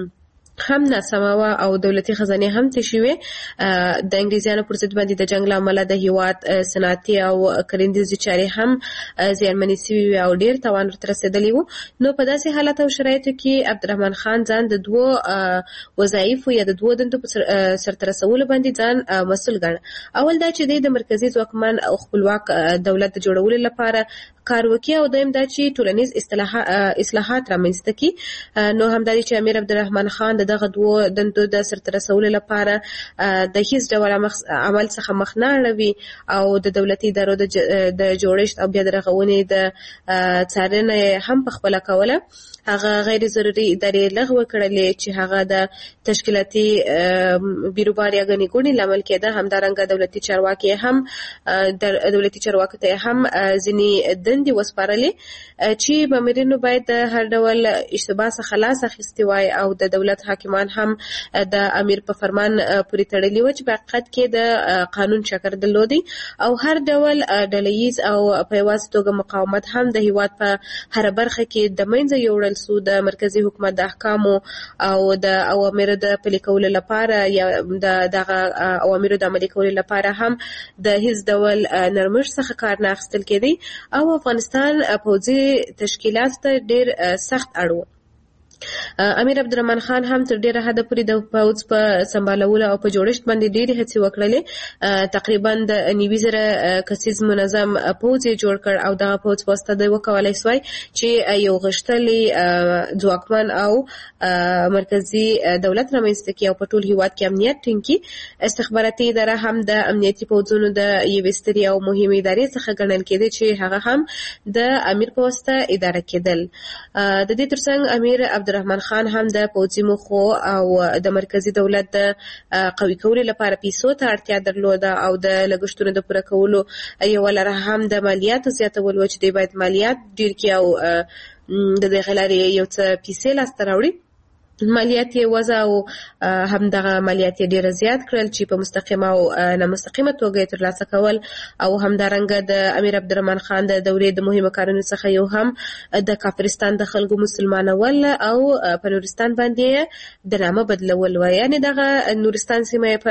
هم ناسمه وه او دولتي خزانې هم تشې وې. د انګریزانو پر ضد باندې د جنګ له امله د هېواد صنعتي او کرنیزې چارې هم زیانمنې سوي وې او ډېر تاوان ورته رسېدلی و. نو په داسې حالت او شرایطو کې عبدالرحمن خان ځان د دوو وظایفو یا د دوو دندو په سرته رسولو باندې ځان مسؤل ګاڼه. اول دا چې دی د مرکزي ځواکمن او خپلواک دولت د جوړولو لپاره کار وکړي او دویم دا چې ټولنیز اصلاحات رامنځته کړي. نو همدا دی چې امیر عبدالرحمن خان د دغه دوو دندو د سرته رسولو لپاره د هیڅ ډول عمل څخه مخ نه اړوي او د دولتي ادارو د جوړښت او بیا د رغونې د څارنه هم په خپله کوله. هغه غیر ضروري ادارې لغوه کړلې چې هغه د تشکیلاتي بیروبار یا ګڼې ګوڼې لامل کېده. همدارنګه دولتي چارواکي هم دولتي چارواکو ته هم ځینې دندې دندې وسپارلې چې مامورینو باید د هر ډول اشتباه څخه خلاص اخیستي وای او د دولت حاکمان هم د امیر په فرمان پورې تړلي و چې په حقیقت کې د قانون شکر درلودي او هر ډول ډلهییز او په یوازې توګه مقاومت هم د هیواد په هر برخه کې د منځه یوړل سو د مرکزی حکومت د احکامو او د اوامرو د پلي کولو لپاره یا د دغه اوامرو د عملي کولو لپاره هم د هیڅ ډول نرمښت څخه کار نه اخیستل کېدی او افغانستان پوځي تشکیلات ته ډیر سخت اړ و. امیر عبدالرحمن خان هم تر ډیره حده پورې د پوځ په سمبالولو او په جوړښت باندې ډېرې هڅې وکړلې. تقریبا د نوي زره کسیز منظم پوځ یې جوړ کړ او دغه پوځ په واسطه د وکولای سوای چې یو غښتلی ځواکمن او مرکزی دولت رامنځته کړي او په ټول هیواد کې امنیت ټینګ کړي. استخباراتي اداره هم د امنیتي پوځونو د یوې سترې او مهمې ادارې څخه ګڼل کېده چې هغه هم د امیر په واسطه اداره کېدل. د دې ترڅنګ امیر عبدالرحمن خان هم د پوځي موخو او د مرکزی دولت د قوي کولو لپاره پیسو ته اړتیا درلوده او د لګښتونو د پوره کولو یوه لاره هم د مالیاتو زیاتول و چې دوی باید مالیات ډیر کړي او د دغې لارې یو څه پیسې لاسته راوړي. مالیات یې وضع او همدغه مالیات یې ډېر زیات کړل چې په مستقیمه او نامستقیمه توګه یې ترلاسه کول او همدارنګه د امیر عبدالرحمن خان د دورې د مهمو کارونو څخه یو هم د کافرستان د خلکو مسلمانول او په نورستان باندې د نامه بدلول و. یعنې دغه نورستان سیمه په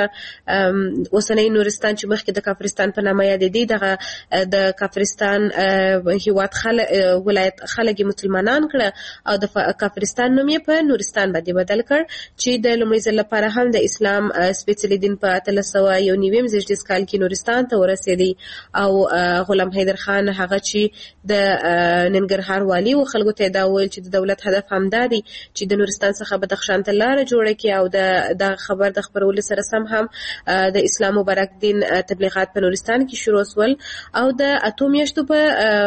اوسنۍ نورستان چې مخکې د کافرستان په نامه یادېدی دغه د کافرستان هیواد ولایت خلک مسلمانان کړه او د کافرستان نوم یې په نورستان باندې بدل کړ چې د لومړي ځل لپاره هم د اسلام سپېڅلي دین په اتلس سوه یو نویم زېږدیز کال کې نورستان ته ورسېدی او غلام حیدر خان هغه چې د ننګرهار والي و خلکو ته دا وویل چې د دولت هدف همدا دی چې د نورستان څخه بدخشان ته لاره جوړه کړي او د دغه خبر د خپرولو سره سم هم د اسلام مبارک دین تبلیغات په نورستان کې شروع شول او د اتو میاشتو په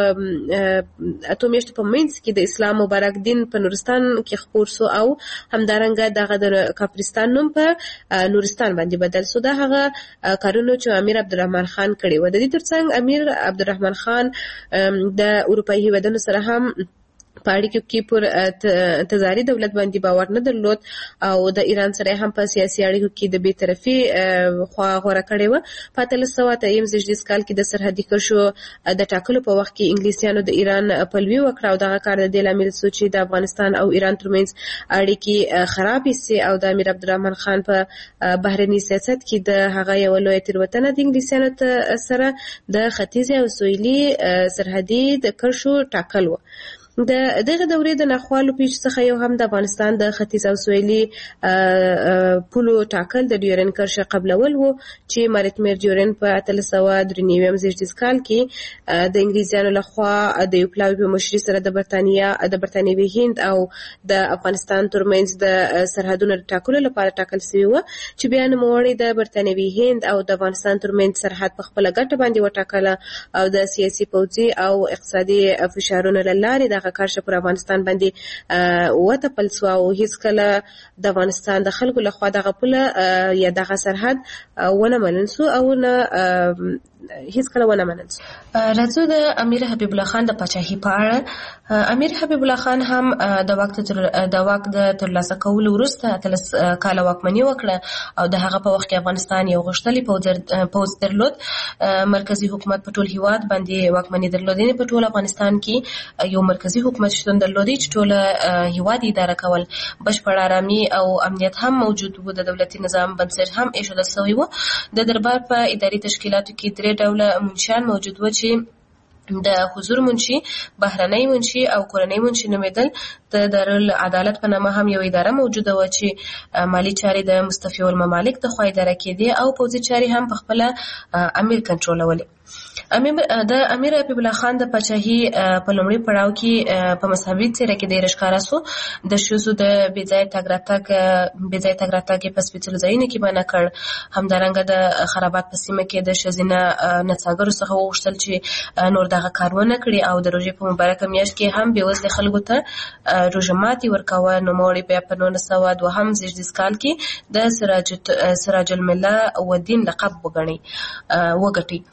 اتو میاشتو په منځ کې د اسلام مبارک دین په نورستان کې خپور سو او همدارنګه دغه د کافرستان نوم په نورستان باندې بدل سو. دا هغه کارونه چې امیر عبدالرحمن خان کړي و. د دې ترڅنګ امیر عبدالرحمن خان د اروپایي هیوادونو سره هم په اړیکو کې پر تزاري دولت باندې باور نه درلود او د ایران سره هم په سیاسي اړیکو کې د بې طرفي خوا غوره کړې وه. په اتلس سوه اتهیم زېږدیز کال کې د سرحدي کرښو د ټاکلو په وخت کې انګلیسیانو د ایران پلوي وکړه او دغه کار د دې لامل شو چې د افغانستان او ایران ترمنځ اړیکې خرابې سي او د امیر عبدالرحمن خان په بهرني سیاست کې د هغه یوه لویه تېروتنه د انګلیسیانو سره د ختیځې او سویلي سرحدي د کرښو ټاکل و. د دغه دورې د ناخوالو پیښ څخه یو هم د افغانستان د ختیځ او سویلي پولو ټاکل د ډیورن کرښه قبلول و چې مارټمیر ډیورن په اتلس سوه درې نویم زېږدیز کال کې د انګلیسیانو لخوا د یو پلاوي په مشرۍ سره د برتانیا د برتانوي هند او د افغانستان ترمنځ د سرحدونو د ټاکلو لپاره ټاکل شوي وه چې بیا نوموړی د برتانوي هند او د افغانستان ترمنځ سرحد په خپله ګټه باندې وټاکله او د سیاسي پوځي او اقتصادي فشارونو له لارې دغه کارشه پر افغانستان باندې وتپل سو او هیڅکله د افغانستان د خلکو لخوا دغه پوله یا دغه سرحد ونه منل سو او نه هیڅکله ونه منل سو. راځو د امیر حبیب الله خان د پاچاهۍ په اړه. امیر حبیب الله خان هم د واک د واک د ترلاسه کولو وروسته اتلس کاله واکمني وکړه او د هغه په وخت کې افغانستان یو غښتلی پوځ درلود. مرکزی حکومت په ټول هیواد باندې واکمني درلودنې په ټول افغانستان کې یو مرکزی حکومت شتون درلودي چې ټول هیواد اداره کول. بشپړ آرامي او امنیت هم موجود و. د دولتي نظام بنسټ هم ایښودل شوی و. د دربار په اداري تشکیلاتو کې درې ډوله منشیان موجود و چې د حضور منشي، بهرنۍ منشي او کورنۍ منشي نومېدل. د دارالعدالت په نامه هم یو اداره موجوده و چې مالی چارې د مستفیو الممالک د خوا اداره کېدې او پوځي چارې هم په خپله امیر کنټرولولې. د امیر حبیب الله خان د پاچاهۍ په لومړي پړاو کې په مذهبي څېره کې ډېر ښکاره سو. د ښځو د بې ځایه تګ راتګ بې ځایه تګ راتګ یې په سپېڅلو ځایونو کې منع کړ. همدارنګه د خرابات په سیمه کې د ښځینه نڅاګرو څخه وغوښتل چې نور دغه کار ونه کړي او د روژې په مبارکه میاشت کې هم بېوزلې خلکو ته روژه ماتې ورکوه. نوموړی بیا په نولس سوه دوهم زېږدیز کال کې د سراج سراج المله والدین لقب وګڼي وګټي او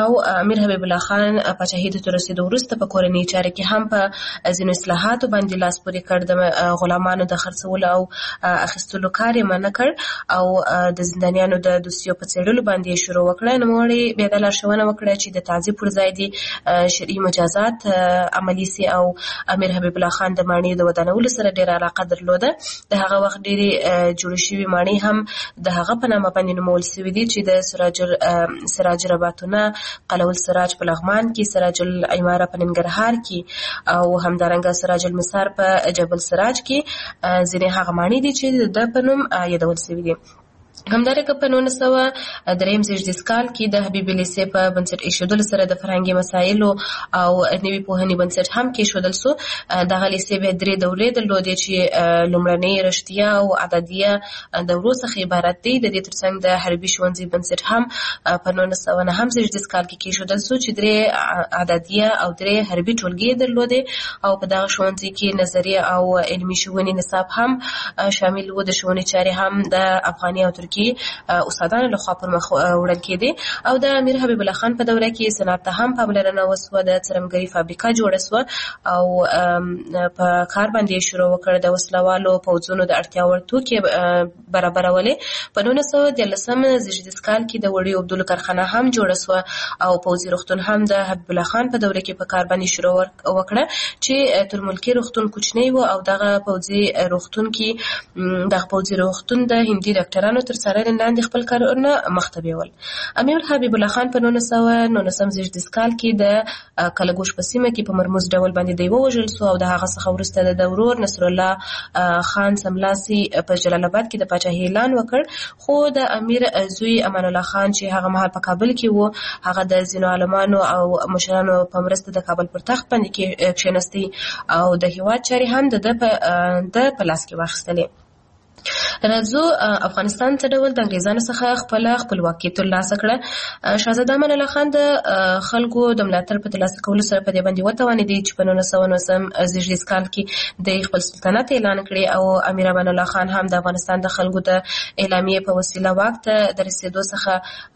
او امیر حبیب الله خان پاچاهي ته رسیدو وروسته په کورنۍ چارو کې هم په ځینو اصلاحاتو باندې لاس پورې کړ، د غلامانو د خرڅولو او اخیستلو کار یې منع کړ او د زندانیانو د دوسیو په څېړلو باندې شروع وکړه. نوموړي بیا د لارښوونه وکړه چې د تعذیب پر ځای دي شرعي مجازات عملي سي او امیر حبیب الله خان د ماڼیو د ودانولو سره ډېره علاقه درلوده. د هغه وخت ډېرې جوړې شوي ماڼۍ هم د هغه په نامه باندې نومول سوي دي چې د سراج سراج رباطونه، قلعه السراج په لغمان کې، سراج العماره په ننګرهار کې او همدارنګه سراج المسار په جبل سراج کې ځینې هغه ماڼۍ دي چې د په نوم یادول سوي دي. همدارنګه په نولس سوه دریم زېږدیز کال کې د حبیب لیسې په بنسټ ایښودلو سره د فرهنګي مسایلو او نوي پوهنې بنسټ هم کېښودل سو. دغه لیسې بیا درې دورې درلودې چې لومړنۍ رښتیا او اعدادیه دورو څخه عبارت دی. د دې ترڅنګ د حربي ښوونځي بنسټ هم په نولس سوه نهم زېږدیز کال کې کېښودل سو چې درې اعدادیه او درې حربي ټولګې درلودې او په دغه ښوونځي کې نظریه او علمي ښوونې نصاب هم شامل و. د ښوونې چارې هم د افغاني او ترکي استادانو لخوا پر مخ وړل کېدې او د امیر حبیب الله خان په دوره کې صنعت ته هم پاملرنه وسوه. د څرمګرۍ فابریکه جوړه سوه او په کار باندې شروع وکړ. د وسلوالو پوځونو د اړتیا وړ توکي برابرولې. په نولس سوه دیارلسم زېږدیز کال کې د وړیو اوبدلو کارخانه هم جوړه سوه او پوځي روغتون هم د حبیب الله خان په دوره کې په کار باندې شروع وکړه چې تر ملکي روغتون کوچنی و او دغه پوځي روغتون کې دغه پوځي روغتون د هندي ډاکټرانو تر څارنې لاندې خپل کارونه مخته بیول. امیر حبیب الله خان په نولس سوه نولسم زېږدیز کال کې د کلګوش په سیمه کې په مرموز ډول باندې دی ووژل سو او د هغه څخه وروسته د ورور نصر الله خان سملاسي په جلال آباد کې د پاچاهۍ اعلان وکړ. خو د امیر زوی امان الله خان چې هغه مهال په کابل کې و، هغه د ځینو عالمانو او مشرانو په مرسته د کابل پر تخت باندې کښېنستی او د هېواد چارې هم د ده په لاس کې واخیستلې. راځو افغانستان څه ډول د انګریزانو څخه خپل خپلواکي ترلاسه کړه. شاهزاده امان الله خان د خلکو د ملاتړ په ترلاسه کولو سره په دې باندې وتوانېدی چې په نولس سوه نولسم زېږدیز کال کې د خپل سلطنت اعلان کړي او امیر امان الله خان هم د افغانستان د خلکو د اعلامیې په وسیله واک ته د رسېدو څخه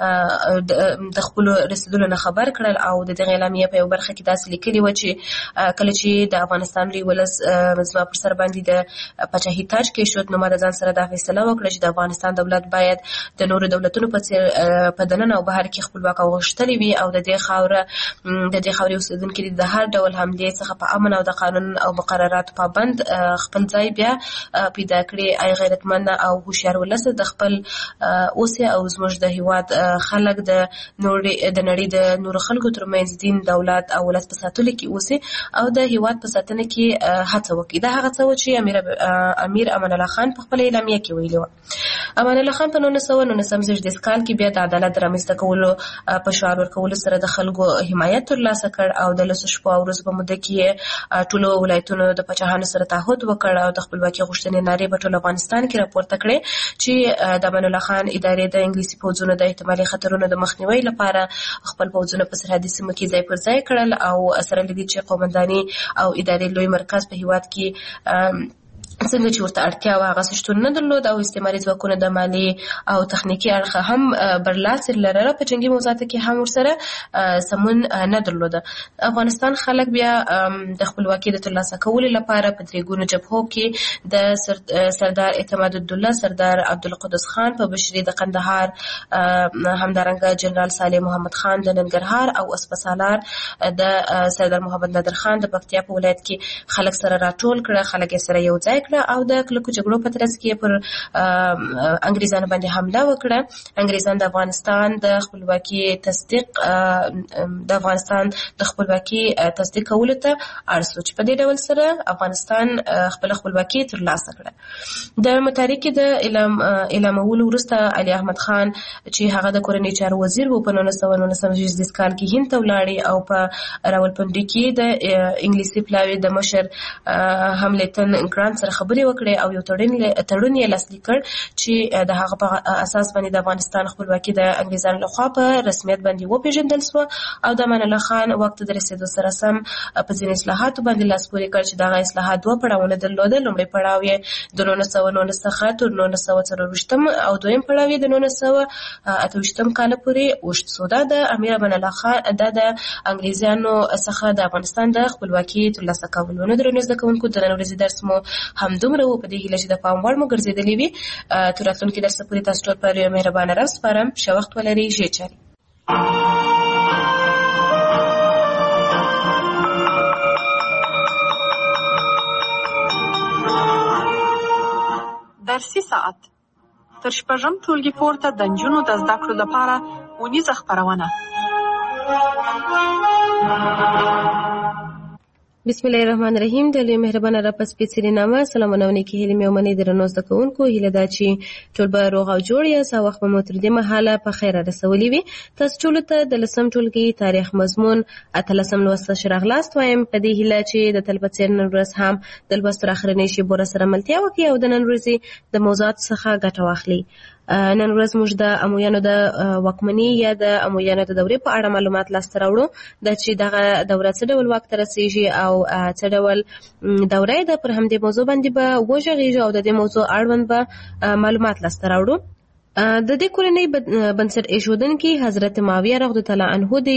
د خپلو رسېدلو نه خبر کړل او د دغې اعلامیې په یو برخه کې داسې لیکلي و چې کله چې د افغانستان لوی ولس زما پر سر باندې د پاچاهي تاج کېښود نو ما د ځان سره دا فیصله وکړه چې د افغانستان دولت باید د نورو دولتونو په څېر په دننه او بهر کې خپلواک او غښتلې وي او د دې خاوره د دې خاورې اوسېدونکي د هر ډول حملې څخه په امن او د قانون او مقرراتو پابند خپل ځای بیا پیدا کړي. ای غیرتمند او هوښیار ولس د خپل اوسې او زموږ د هېواد خلک د د نړۍ د نورو خلکو ترمنځ دین، دولت او ولس په ساتلو کې اوسي او د هېواد په ساتنه کې هڅه وکړي. دا هغه څه و چې امیر امیر امان الله خان په خپل اعلامیه کې ویلي و. امان الله خان په نولس سوه نولسم زېږدیز کال کې بیا د عدالت د رامنځته کولو په شعار ورکولو سره د خلکو حمایت ترلاسه کړ او د لسو شپو او ورځو په موده کې ټولو ولایتونو د پاچاهانو سره تعهد وکړ او د خپلواکۍ غوښتنې نارې په ټول افغانستان کې راپورته کړې چې د امان الله خان ادارې د انګلیسي پوځونو د احتمالي خطرونو د مخنیوي لپاره خپل پوځونه په سرحدي سیمو کې ځای پر ځای کړل او سره له دې چې قومنداني او ادارې لوی مرکز په هېواد کې څنګه چې ورته اړتیا وه هغه شتون نه درلود او استعماري ځواکونه د مالي او تخنیکي اړخه هم برلاسي لرله. په جنګي موضوعاتو کې هم ورسره سمون نه درلوده. افغانستان خلک بیا د خپلواکۍ د ترلاسه کولو لپاره په درې ګونو جبهو کې د سردار اعتماد الدوله، سردار عبدالقدوس خان په مشرۍ د قندهار، همدارنګه جنرال صالح محمد خان د ننګرهار او اسپسالار د سردار محمد نادر خان د پکتیا په ولایت کې خلک سره راټول کړه. خلک یې سره یو ځای او د کلکو جګړو په ترڅ کې پر انګریزانو باندې حمله وکړه. انګریزان د افغانستان د خپلواکۍ تصدیق د افغانستان د خپلواکۍ تصدیق کولو ته اړ شو چې په دې ډول سره افغانستان خپل خپلواکۍ ترلاسه کړه. د متحرکې د اعلام اعلامولو وروسته علي احمد خان چې هغه د کورنۍ چارو وزیر و په نولس سوه نولسم زېږدیز کال کې هند ته ولاړی او په راولپنډي کې د انګلیسي پلاوي د مشر هملتن ګرانت سره خبرې وکړې او یو تړون تړون یې لاسلیک کړ چې د هغه په اساس باندې د افغانستان خپلواکي د انګریزانو لخوا په رسمیت باندې وپیژندل شو او د امان الله خان وخت د رسیدو سره سم په ځینې اصلاحاتو باندې لاس پورې کړ چې دغه اصلاحات دوه پړاوونه درلودل. لومړی پړاو یې د نولس سوه نولس څخه تر نولس سوه څلرویشتم او دویم پړاو یې د نولس سوه اته ویشتم کال پورې اوږد شو. دا د امیر امان الله خان دا د انګریزانو څخه د افغانستان د خپلواکي ترلاسه کولو. نو درنو زده کوونکو د نن ورځې درس مو همدومره و. په دې هیله چې د پام وړ مو ګرځېدلی وي. تر راتلونکي درسه پورې تاسو ټول پر یو مهربانه رب سپارم. ښه وخت ولرئ. ژر چارې. درسي ساعت تر شپږم ټولګي پورته د نجونو د زده کړو لپاره ونیزه خپرونه. بسم الله الرحمن الرحیم. د لوی مهربانه رب په سپېڅلي نامه سلامونه او نیکې هیلې مې ومنئ. درنو زده کوونکو، هیله ده چې ټول به روغ او جوړ یاست او وخت به مو تر دې مهاله په خیره رسولی وي. تاسو ټولو ته د لسم ټولګي تاریخ مضمون اتلسم لوست ښه راغلاست وایم په دې هیله چې د تل په څېر نن ورځ هم د لوست تر اخرنۍ شېبو راسره ملتیا وکړي او د نن ورځې د موضوعاتو څخه ګټه واخلي. نن ورځ موږ د امویانو د واکمنۍ یا د امویانو د دورې په اړه معلومات لاسته راوړو. د چې دغه دوره څه ډول واک ته رسیږي او څه ډول دوره ده، پر همدې موضوع باندې به وغږیږو او د دې موضوع اړوند به معلومات لاسته راوړو. د دې کورنۍ بنسټ ایښودونکي حضرت معاویه رضی الله عنه دی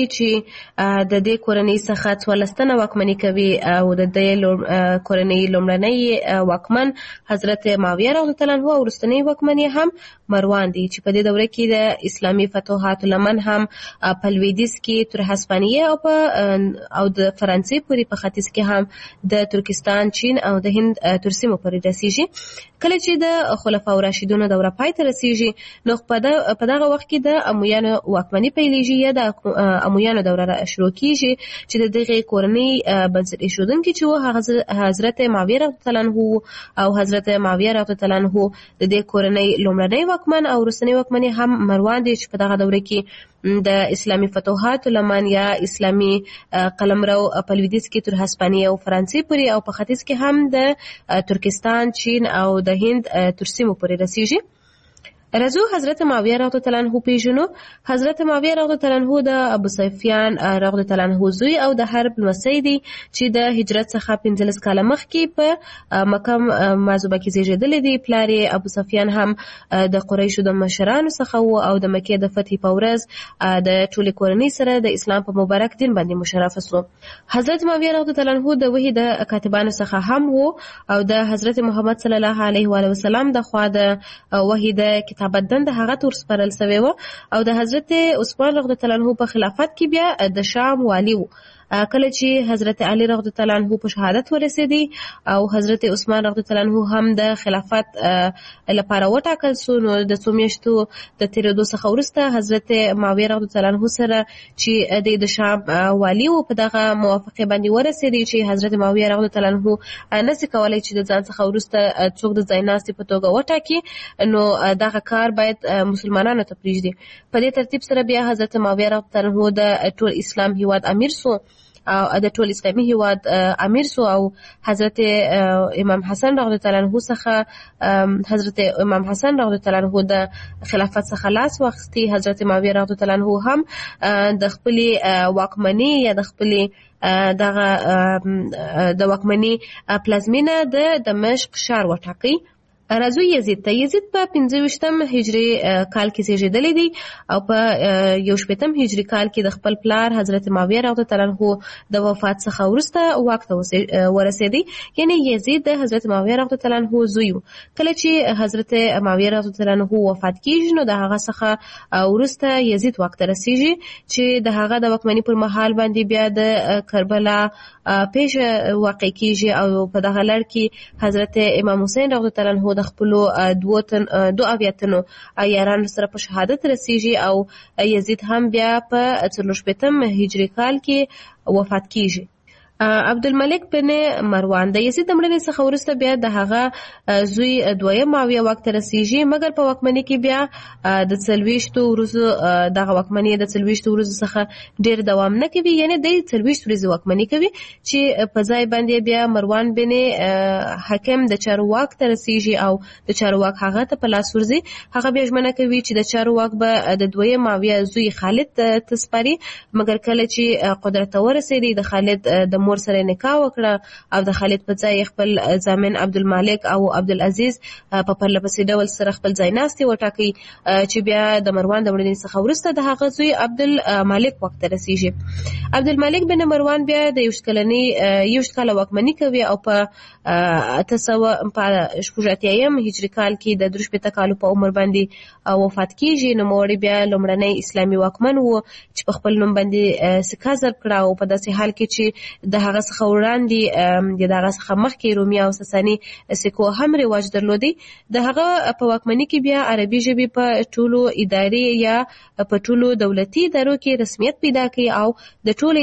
چې د دې کورنۍ څخه څوارلس تنه واکمني کوي او د دې کورنۍ لومړنی واکمن حضرت معاویه رضی الله عنه او وروستنی واکمن هم مروان دی چې په دې دوره کې د اسلامي فتوحاتو لمن هم په لویدیځ کې تر هسپانیې او په او د فرانسې پورې په ختیځ کې هم د ترکستان، چین او د هند تر سیمو پورې رسیږي. کله چې د خلفاء راشدینو دوره پای ته رسیږي نو په دغه وخت کې د امویانو واکمني پیلېږي یا د امویانو دوره شروع کیږي چې د دغه کورنۍ بنسټ ایښودونکي چې و حضرت معاویه رضی الله عنه او حضرت معاویه رضی الله عنه د دې کورنۍ لومړنی واکمن او وروستنی واکمن هم مروان دی چې په دغه دوره کې د اسلامي فتوحاتو لمن یا اسلامي قلمرو په لویدیځ کې تر هسپانیې او فرانسې پورې او په ختیځ کې هم د ترکستان، چین او د هند تر سیمو پورې رسیږي. راځو حضرت معاویه رضی الله عنه پیژنو. حضرت معاویه رضی الله عنه د ابو سفیان رضی الله عنه زوی او د حرب لمسی دی چې د هجرت څخه پنځلس کاله مخکې په مکه معظمه کې زیږېدلی دی. پلار یې ابو سفیان هم د قریشو د مشرانو څخه و او د مکې د فتح په ورځ د ټولې کورنۍ سره د اسلام په مبارک دین باندې مشرف شو. حضرت معاویه رضی الله عنه د وحی د کاتبانو څخه هم و او د حضرت محمد صلی الله علیه و آله وسلم د خوا د وحی د کتابت د هغه تور سپارل شوی و او د حضرت عثمان رضی الله عنه په خلافت کې بیا د شام والی و. کله چې حضرت علی رضی الله عنه په شهادت ورسېدی او حضرت عثمان رضی الله عنه هم د خلافت لپاره وټاکل شو، نو د څو میاشتو د تیرېدو څخه وروسته حضرت معاویه رضی الله عنه سره چې د شام والی و په دغه موافقه باندې ورسېدی چې حضرت معاویه رضی الله عنه نشي کولای چې د ځان څخه وروسته څوک د ځایناستي په توګه وټاکي، نو دغه کار باید مسلمانانو ته پرېږدي. په دې ترتیب سره بیا حضرت معاویه رضی الله عنه د ټول اسلام هیواد امیر سو او د ټول اسلامي هیواد امیر سو او حضرت امام حسن رضی الله عنه څخه حضرت امام حسن رضی الله عنه د خلافت څخه لاس واخیستی. حضرت معاویه رضی الله عنه هم د خپل واکمنۍ یا د خپل دغه د واکمنۍ پلازمینه د دمشق ښار وټاکي. راځو یزید ته. یزید په پنځه ویشتم هجري کال کې زیږېدلی دی او په یو شپېتم هجري کال کې د خپل پلار حضرت معاویه رضی الله عنه د وفات څخه وروسته واک ته ورسېدی. یعنی یزید د حضرت معاویه رضی الله عنه زوی و. کله چې حضرت معاویه رضی الله عنه وفات کیږي نو د هغه څخه وروسته یزید واک ته رسیږي چې د هغه د واکمنۍ پر مهال باندې بیا د کربلا پیښه واقع کیږي او په دغه لړ کې حضرت امام حسین رضی الله عنه د خپل دوه تن دوه اویاتنو عیارانو سره په شهادت رسیږي او یزید هم بیا په څلور شپېتم هجري کال کې وفات کیږي. عبدالملک بن مروان د یزید د مړینې څخه وروسته بیا د هغه زوی دویم معاویه واک ته رسیږي، مګر په واکمنۍ کې بیا د څلوېښتو ورځو دغه واکمنۍ د څلوېښتو ورځو څخه ډېر دوام نه کوي، یعنې دی څلوېښت ورځې واکمني کوي چې په ځای باندې بیا مروان بن حکم د چارواک ته رسیږي او د چارواک هغه ته په لاس ورځي. هغه بیا ژمنه کوي چې د چارواک به د دویم معاویه زوی خالد ته سپاري، مګر کله چې قدرت ته ورسېدی د خالد د مور سره نکاح وکړه او د خالد په ځای خپل ضامن عبدالمالک او عبدالعزیز په پرله پسې ډول سره خپل ځای ناستې وټاکي چې بیا د مروان د مړینې څخه وروسته د هغه زوی عبدالمالک واک ته رسیږي. عبدالمالک بن مروان بیا د یوشت کلنۍ یوشت کاله واکمني کوي او په اته سوه په شپږ اتیایم هجري کال کې د درې شپېته کالو په عمر باندې وفات کیږي. نوموړی بیا لومړنی اسلامي واکمن و چې په خپل نوم باندې سکه ضرب کړه او په داسې حال کې چې د هغه څخه وړاندې د هغه څخه مخکې رومي او ساساني سکو هم رواج درلودی. د هغه په واکمنۍ کې بیا عربي ژبې په ټولو ادارې یا په ټولو دولتي ادارو کې رسمیت پیدا کړي او د ټولو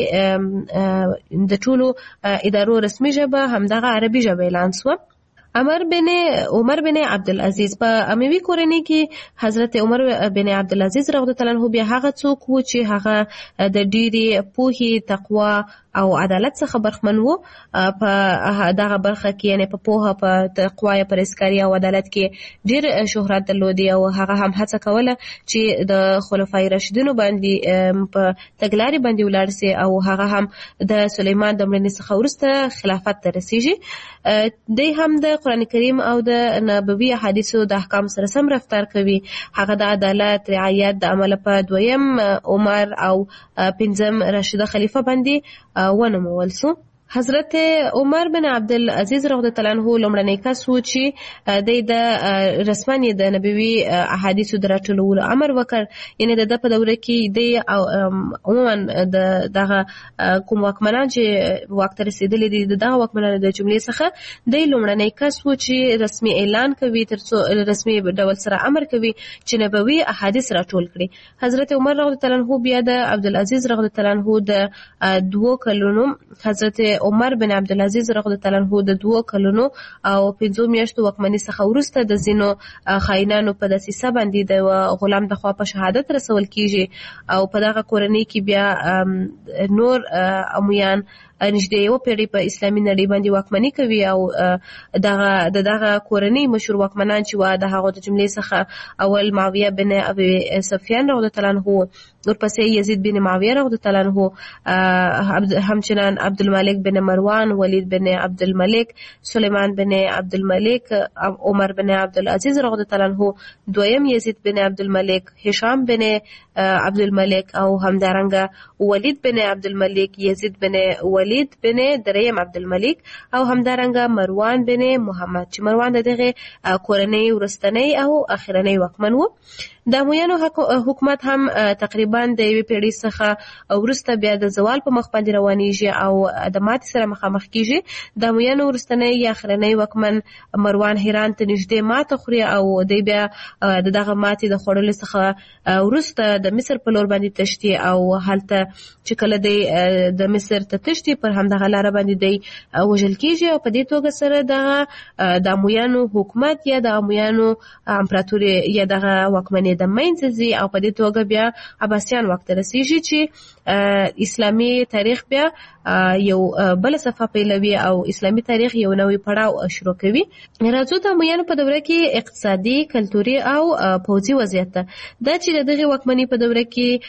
ادارې د ټولو ادارو رسمي ژبه همدغه عربي ژبه اعلان شوه. عمر بن عمر بن عبدالعزیز په اموي کورنۍ کې حضرت عمر بن عبدالعزیز رضی الله عنه بیا هغه څوک و چې هغه د ډېرې پوهې، تقوا او عدالت څخه برخمن وو. په دغه برخه کې یعنې په پوهه، په تقوا یا پرهیزګاري او عدالت کې ډېر شهرت درلودی او هغه هم هڅه کوله چې د خلفای راشدینو باندې په تګلارې باندې ولاړ سي او هغه هم د سلیمان د مړینې څخه وروسته خلافت ته رسیږي. دی هم د قرآن کریم او د نبوي احادیثو د احکام سره سم رفتار کوي. هغه د عدالت، رعایت د عمله په دویم عمر او پنځم راشده خلیفه باندې ونومول سو. حضرت عمر بن عبدالعزیز رضی الله عنه لومړنی کس و چې د رسمن د نبوي احادیثو د راټولولو امر وکړ، یعنې د ده په دوره کې دی عموما د دغه کوم واکمنان چې واک ته رسېدلي دي د دغه واکمنانو د جملې څخه دی لومړنی کس و چې رسمي اعلان کوي، تر څو رسمي ډول سره امر کوي چې نبوي احادیث راټول کړي. حضرت عمر رضی الله عنه بیا د عبدالعزیز رضی الله عنه د دوو کلونو حضرت عمر بن عبدالعزیز رضی الله عنه د دوو کلونو او پنځو میاشتو واکمنۍ څخه وروسته د ځینو خاینانو په دسیسه باندې د غلام د خوا په شهادت رسول کیږي او په دغه کورنۍ کې بیا نور امویان نږدې یوه پیړۍ په اسلامي نړۍ باندې واکمني کوي او دغه د دغه کورنۍ مشهور واکمنان چې وه د هغو د جملې څخه اول معاویه بن ابي سفیان رضی الله عنه، ورپسې یزید بن معاویه رضی الله عنه، همچنان عبدالملک بن مروان، ولید بن عبدالملک، سلیمان بن عبدالملک، عمر بن عبدالعزیز رضی الله عنه، دویم یزید بن عبدالملک، هشام بن عبدالملک او همدارنګه ولید بن عبدالملک، یزید بن ولید بن دریم عبدالملک او همدارنګه مروان بن محمد چې مروان د دغه کورنۍ وروستنی او اخرنی واکمن و. د امویانو حکومت هم تقریبا د یوې پیړۍ څخه وروسته بیا د زوال په مخ باندې روانیږي او د ماتې سره مخامخ کیږي. د امویانو وروستنی یا اخرنی واکمن مروان هران ته نږدې ماته خوري او دی بیا د دغه ماتې د خوړلو څخه وروسته د مصر په لور باندې تښتي او هلته چې کله دی د مصر ته تښتي پر همدغه لاره باندې دی وژل کیږي او په دې توګه سره دغه د امویانو حکومت یا د امویانو امپراتوري یا دغه واکمني د منځ ځي او په دې توګه بیا عباسیان واک ته رسیږي چې اسلامي تاریخ بیا یو بل صفحه پیلوي او اسلامي تاریخ یو نوی پړاو شروع کوي. راځو د امویانو په دوره کې اقتصادي، کلتوري او پوځي وضعیت ته. دا چې دغه واکمنۍ په دوره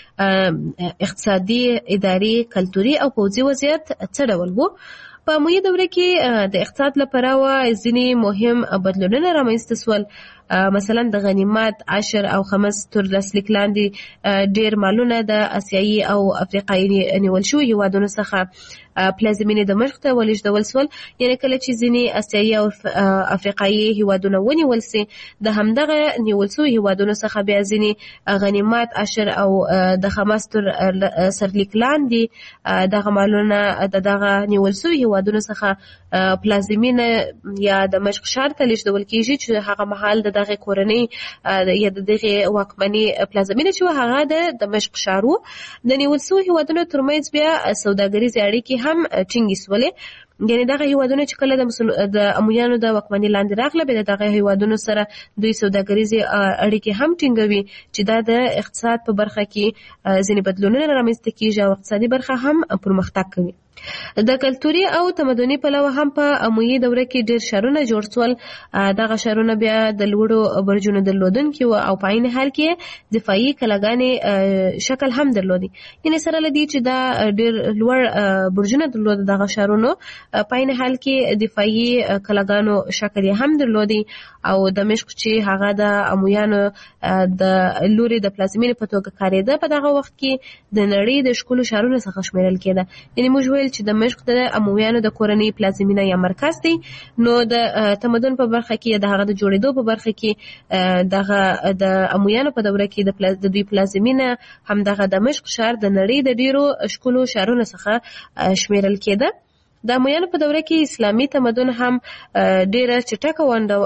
کې اقتصادي، اداري، کلتوري او پوځي وضعیت څه ډول وو؟ په امویه دوره کې د اقتصاد لپاره ځینې مهم بدلونونه رامنځته سول. مثلا د غنیمت، عشر او خمس تر لاسلیک لاندې ډیر مالونه د اسیایي او افریقایي نیول شوي هیوادونو څخه پلازمینې دمشق ته ولېږدول سول. یعنې کله چې ځینې اسیایي او افریقایي هیوادونه ونیول سي، د همدغه نیول شوي هیوادونو څخه بیا ځینې غنیمت، عشر او د خمس تر سرلیک لاندې دغه مالونه د دغه نیول شوي هیوادونو څخه پلازمینه یا دمشق ښار ته لېږدول کیږي چې هغه مهال د دغه کورنۍ یا د دغه واکمنۍ پلازمینه چې هغه د دمشق ښار و. د نیول شوو هیوادونو ترمنځ بیا سوداګریزې اړیکې هم ټینګې شولې. یعنې دغه هیوادونه چې کله د د امویانو د واکمنۍ لاندې راغله، بیا د دغه هیوادونو سره دوی سوداګریزې اړیکې هم ټینګوي چې دا د اقتصاد په برخه کې ځینې بدلونونه رامنځته کېږي او اقتصادي برخه هم پرمختګ کوي. د کلتوري او تمدني پلوه هم په امویي دوره کې ډېر ښارونه جوړ شول. دغه ښارونه بیا د لوړو برجونو درلودونکي وو او په عین حال کې دفاعي کلاګانې شکل هم درلودي. یعنې سره له دې چې دا ډېر لوړ برجونه درلود دغه ښارونو، په عین حال کې دفاعي کلاګانو شکل یې هم درلودي. او دمشق چې هغه د امویانو د لوري د پلازمینې په توګه کارېده، په دغه وخت کې د نړۍ د ښکلو ښارونو څخه شمیرل کېده. یعنې موږ ویل چې دمشق د امویانو د کورنۍ پلازمینه یا مرکز دی. نو د تمدن په برخه کې یا د هغه د جوړېدو په برخه کې دغه د امویانو په دوره کې د دوی پلازمینه هم دغه دمشق ښار د نړۍ د ډیرو ښکلو ښارونو څخه شمیرل کېده. د امویانو په دوره کې اسلامي تمدن هم ډیره چټکه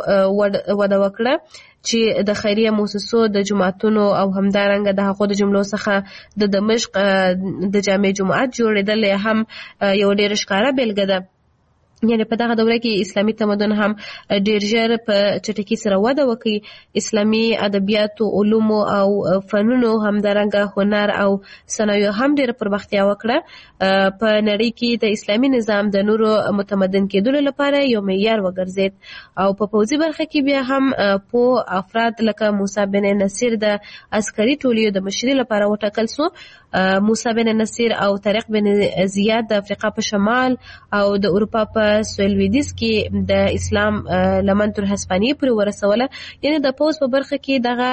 وده وکړه چې د خیریه مؤسسو د جماعتونو او همدارنګه د هغو د جملو څخه د دمشق د جامع جماعت جوړېدل هم یو ډیره ښکاره بیلګه ده. یعنې په دغه دوره کې اسلامي تمدن هم ډیر ژر په چټکۍ سره وده وکړي. اسلامي ادبیاتو، علومو او فنونو همدارنګه هنر او صنایعو هم ډیره پرمختیا وکړه. په نړۍ کې د اسلامي نظام د نورو متمدن کېدلو لپاره یو معیار وګرځید. او په پوځي برخه کې بیا هم په افراد لکه موسی بن نصیر د عسکري ټولیو د مشرۍ لپاره وټاکل شو. موسی بن نصیر او طارق بن زیاد د افریقا په شمال او د اروپا په سویل لویدیځ کې د اسلام لمن تر هسپانیې پورې ورسوله. یعنې د پوځ په برخه کې دغه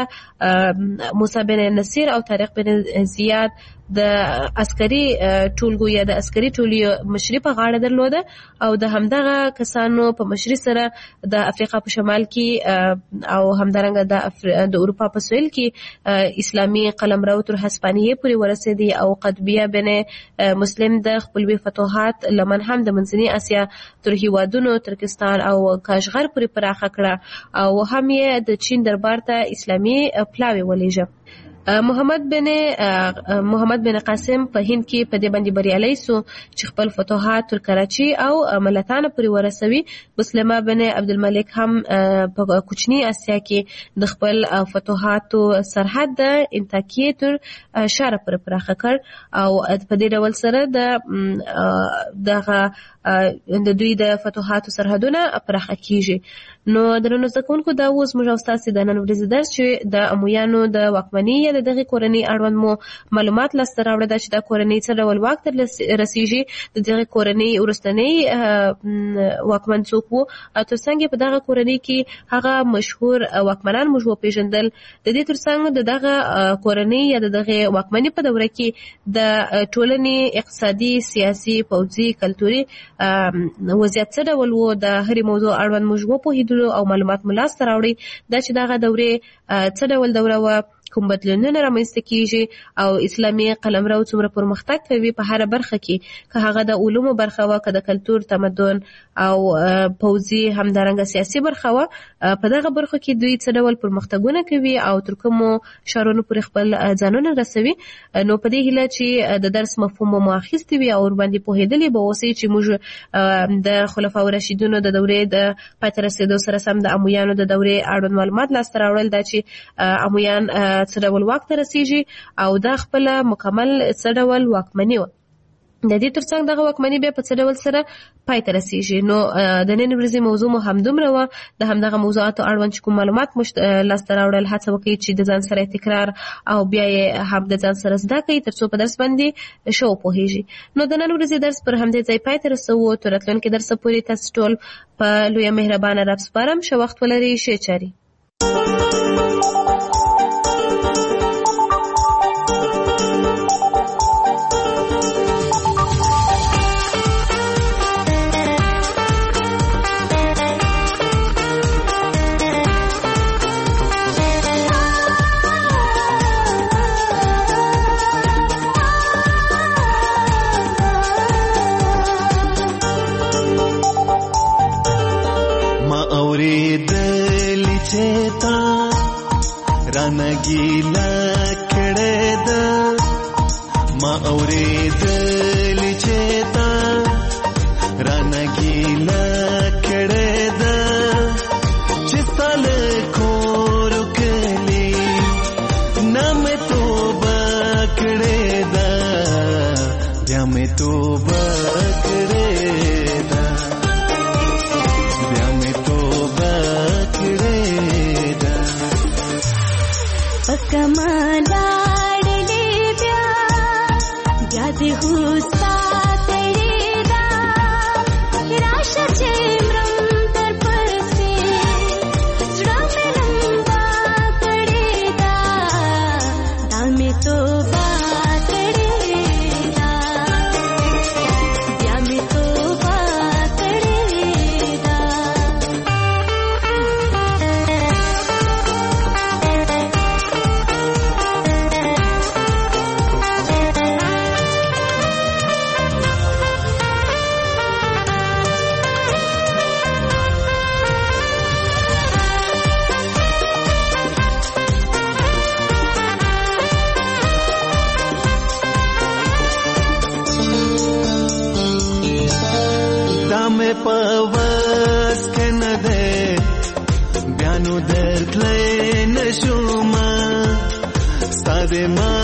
موسی بن نصیر او طارق بن زیاد د عسکري ټولګو یا د عسکري ټولیو مشري په غاړه درلوده او د همدغه کسانو په مشري سره د افریقا په شمال کې او همدارنګه د د اروپا په سویل کې اسلامي قلمرو تر هسپانیې پورې ورسېدي. او قطبیه بن مسلم د خپلوي فتوحات لمن هم د منځنۍ اسیا تر هیوادونو ترکستان او کاشغر پورې پراخه کړه او هم یې د چین دربار ته اسلامي پلاوی ولېږه. محمد بن محمد بن قاسم په هند کې په دې باندې بریالی سو چې خپل فتوحات تر کراچي او ملتان پورې ورسوي. مسلمه بن عبدالملک هم په کوچنی اسیا کې د خپل فتوحاتو سرحد د انتاکیې تر شاره پورې پراخه کړ او په دې ډول سره د دغه د دوی د فتوحاتو سرحدونه پراخه کیږي. نو درنو زده کوونکو، دا اوس موږ او ستاسو د نن ورځې درس چې د امویانو د واکمنۍ یا د دغې کورنۍ اړوند مو معلومات لاسته راوړه دا چې دا کورنۍ څه ډول واک ته رسیږي، د دغې کورنۍ وروستنی واکمن څوک و او تر څنګ په دغه کورنۍ کې هغه مشهور واکمنان موږ وپېژندل. د دې تر څنګ د دغه کورنۍ یا د دغې واکمنۍ په دوره کې د ټولنې اقتصادي، سیاسي، پوځي، کلتوري وضعیت څه ډول و، د هرې موضوع اړوند موږ وپوهېدلو او معلومات مو لاسته راوړئ. دا چې دغه دورې څه ډول دوره وه، کوم بدلونونه رامنځته کیږي او اسلامي قلمرو څومره پرمختګ کوي په هره برخه کې، که هغه د علومو برخه وه، که د کلتور، تمدن او پوځي همدارنګه سیاسي برخه وه، په دغه برخو کې دوی څه ډول پرمختګونه کوي او تر کومو ښارونو پورې خپل ځانونه رسوي. نو په دې هیله چې د درس مفهوم مو اخیستی وي او ورباندې پوهېدلي به اوسئ چې موږ د خلفاو راشدینو د دورې د پای ته رسېدو سره سم د امویانو د دورې اړوند معلومات لاسته راوړل، دا چې امویان څه ډول واک ته رسیږي او دا خپله مکمل څه ډول واکمني وه. د دې ترڅنګ دغه واکمني بیا په څه ډول سره پای ته رسیږي. نو د نن ورځې موضوع مو همدومره وه. د همدغه موضوعاتو اړوند چې کوم معلومات مو لاسته راوړل، هڅه وکړئ چې د ځان سره تکرار او بیا یې هم د ځان سره زده کړئ تر څو په درس باندې ښه وپوهېږئ. نو د نن ورځې درس پر همدې ځای پای ته رسوو. تر راتلونکي درسه پورې تاسو ټول په لویه مهربانه رب سپارم. ښه وخت ولرئ. ښې چارې. چیتا رانه ګیله کړې ده ما اورېدلې چې تا رانه ګیله کړې ده چې ستا له کورو کلي نه مې توبه کړې ده بیا مې توبه کړې ده بیا مې توبه کړې ده پکما لاړلې بیا بیا دې هوستا تړې ده راشه چې مرم تر پسې زړه مې لمبا کړې ده دا مې توبه کړې ده بیا مې توبه کړې ده دا مې په وس کې نه ده بیا نو درتلې نشوم ستا د ما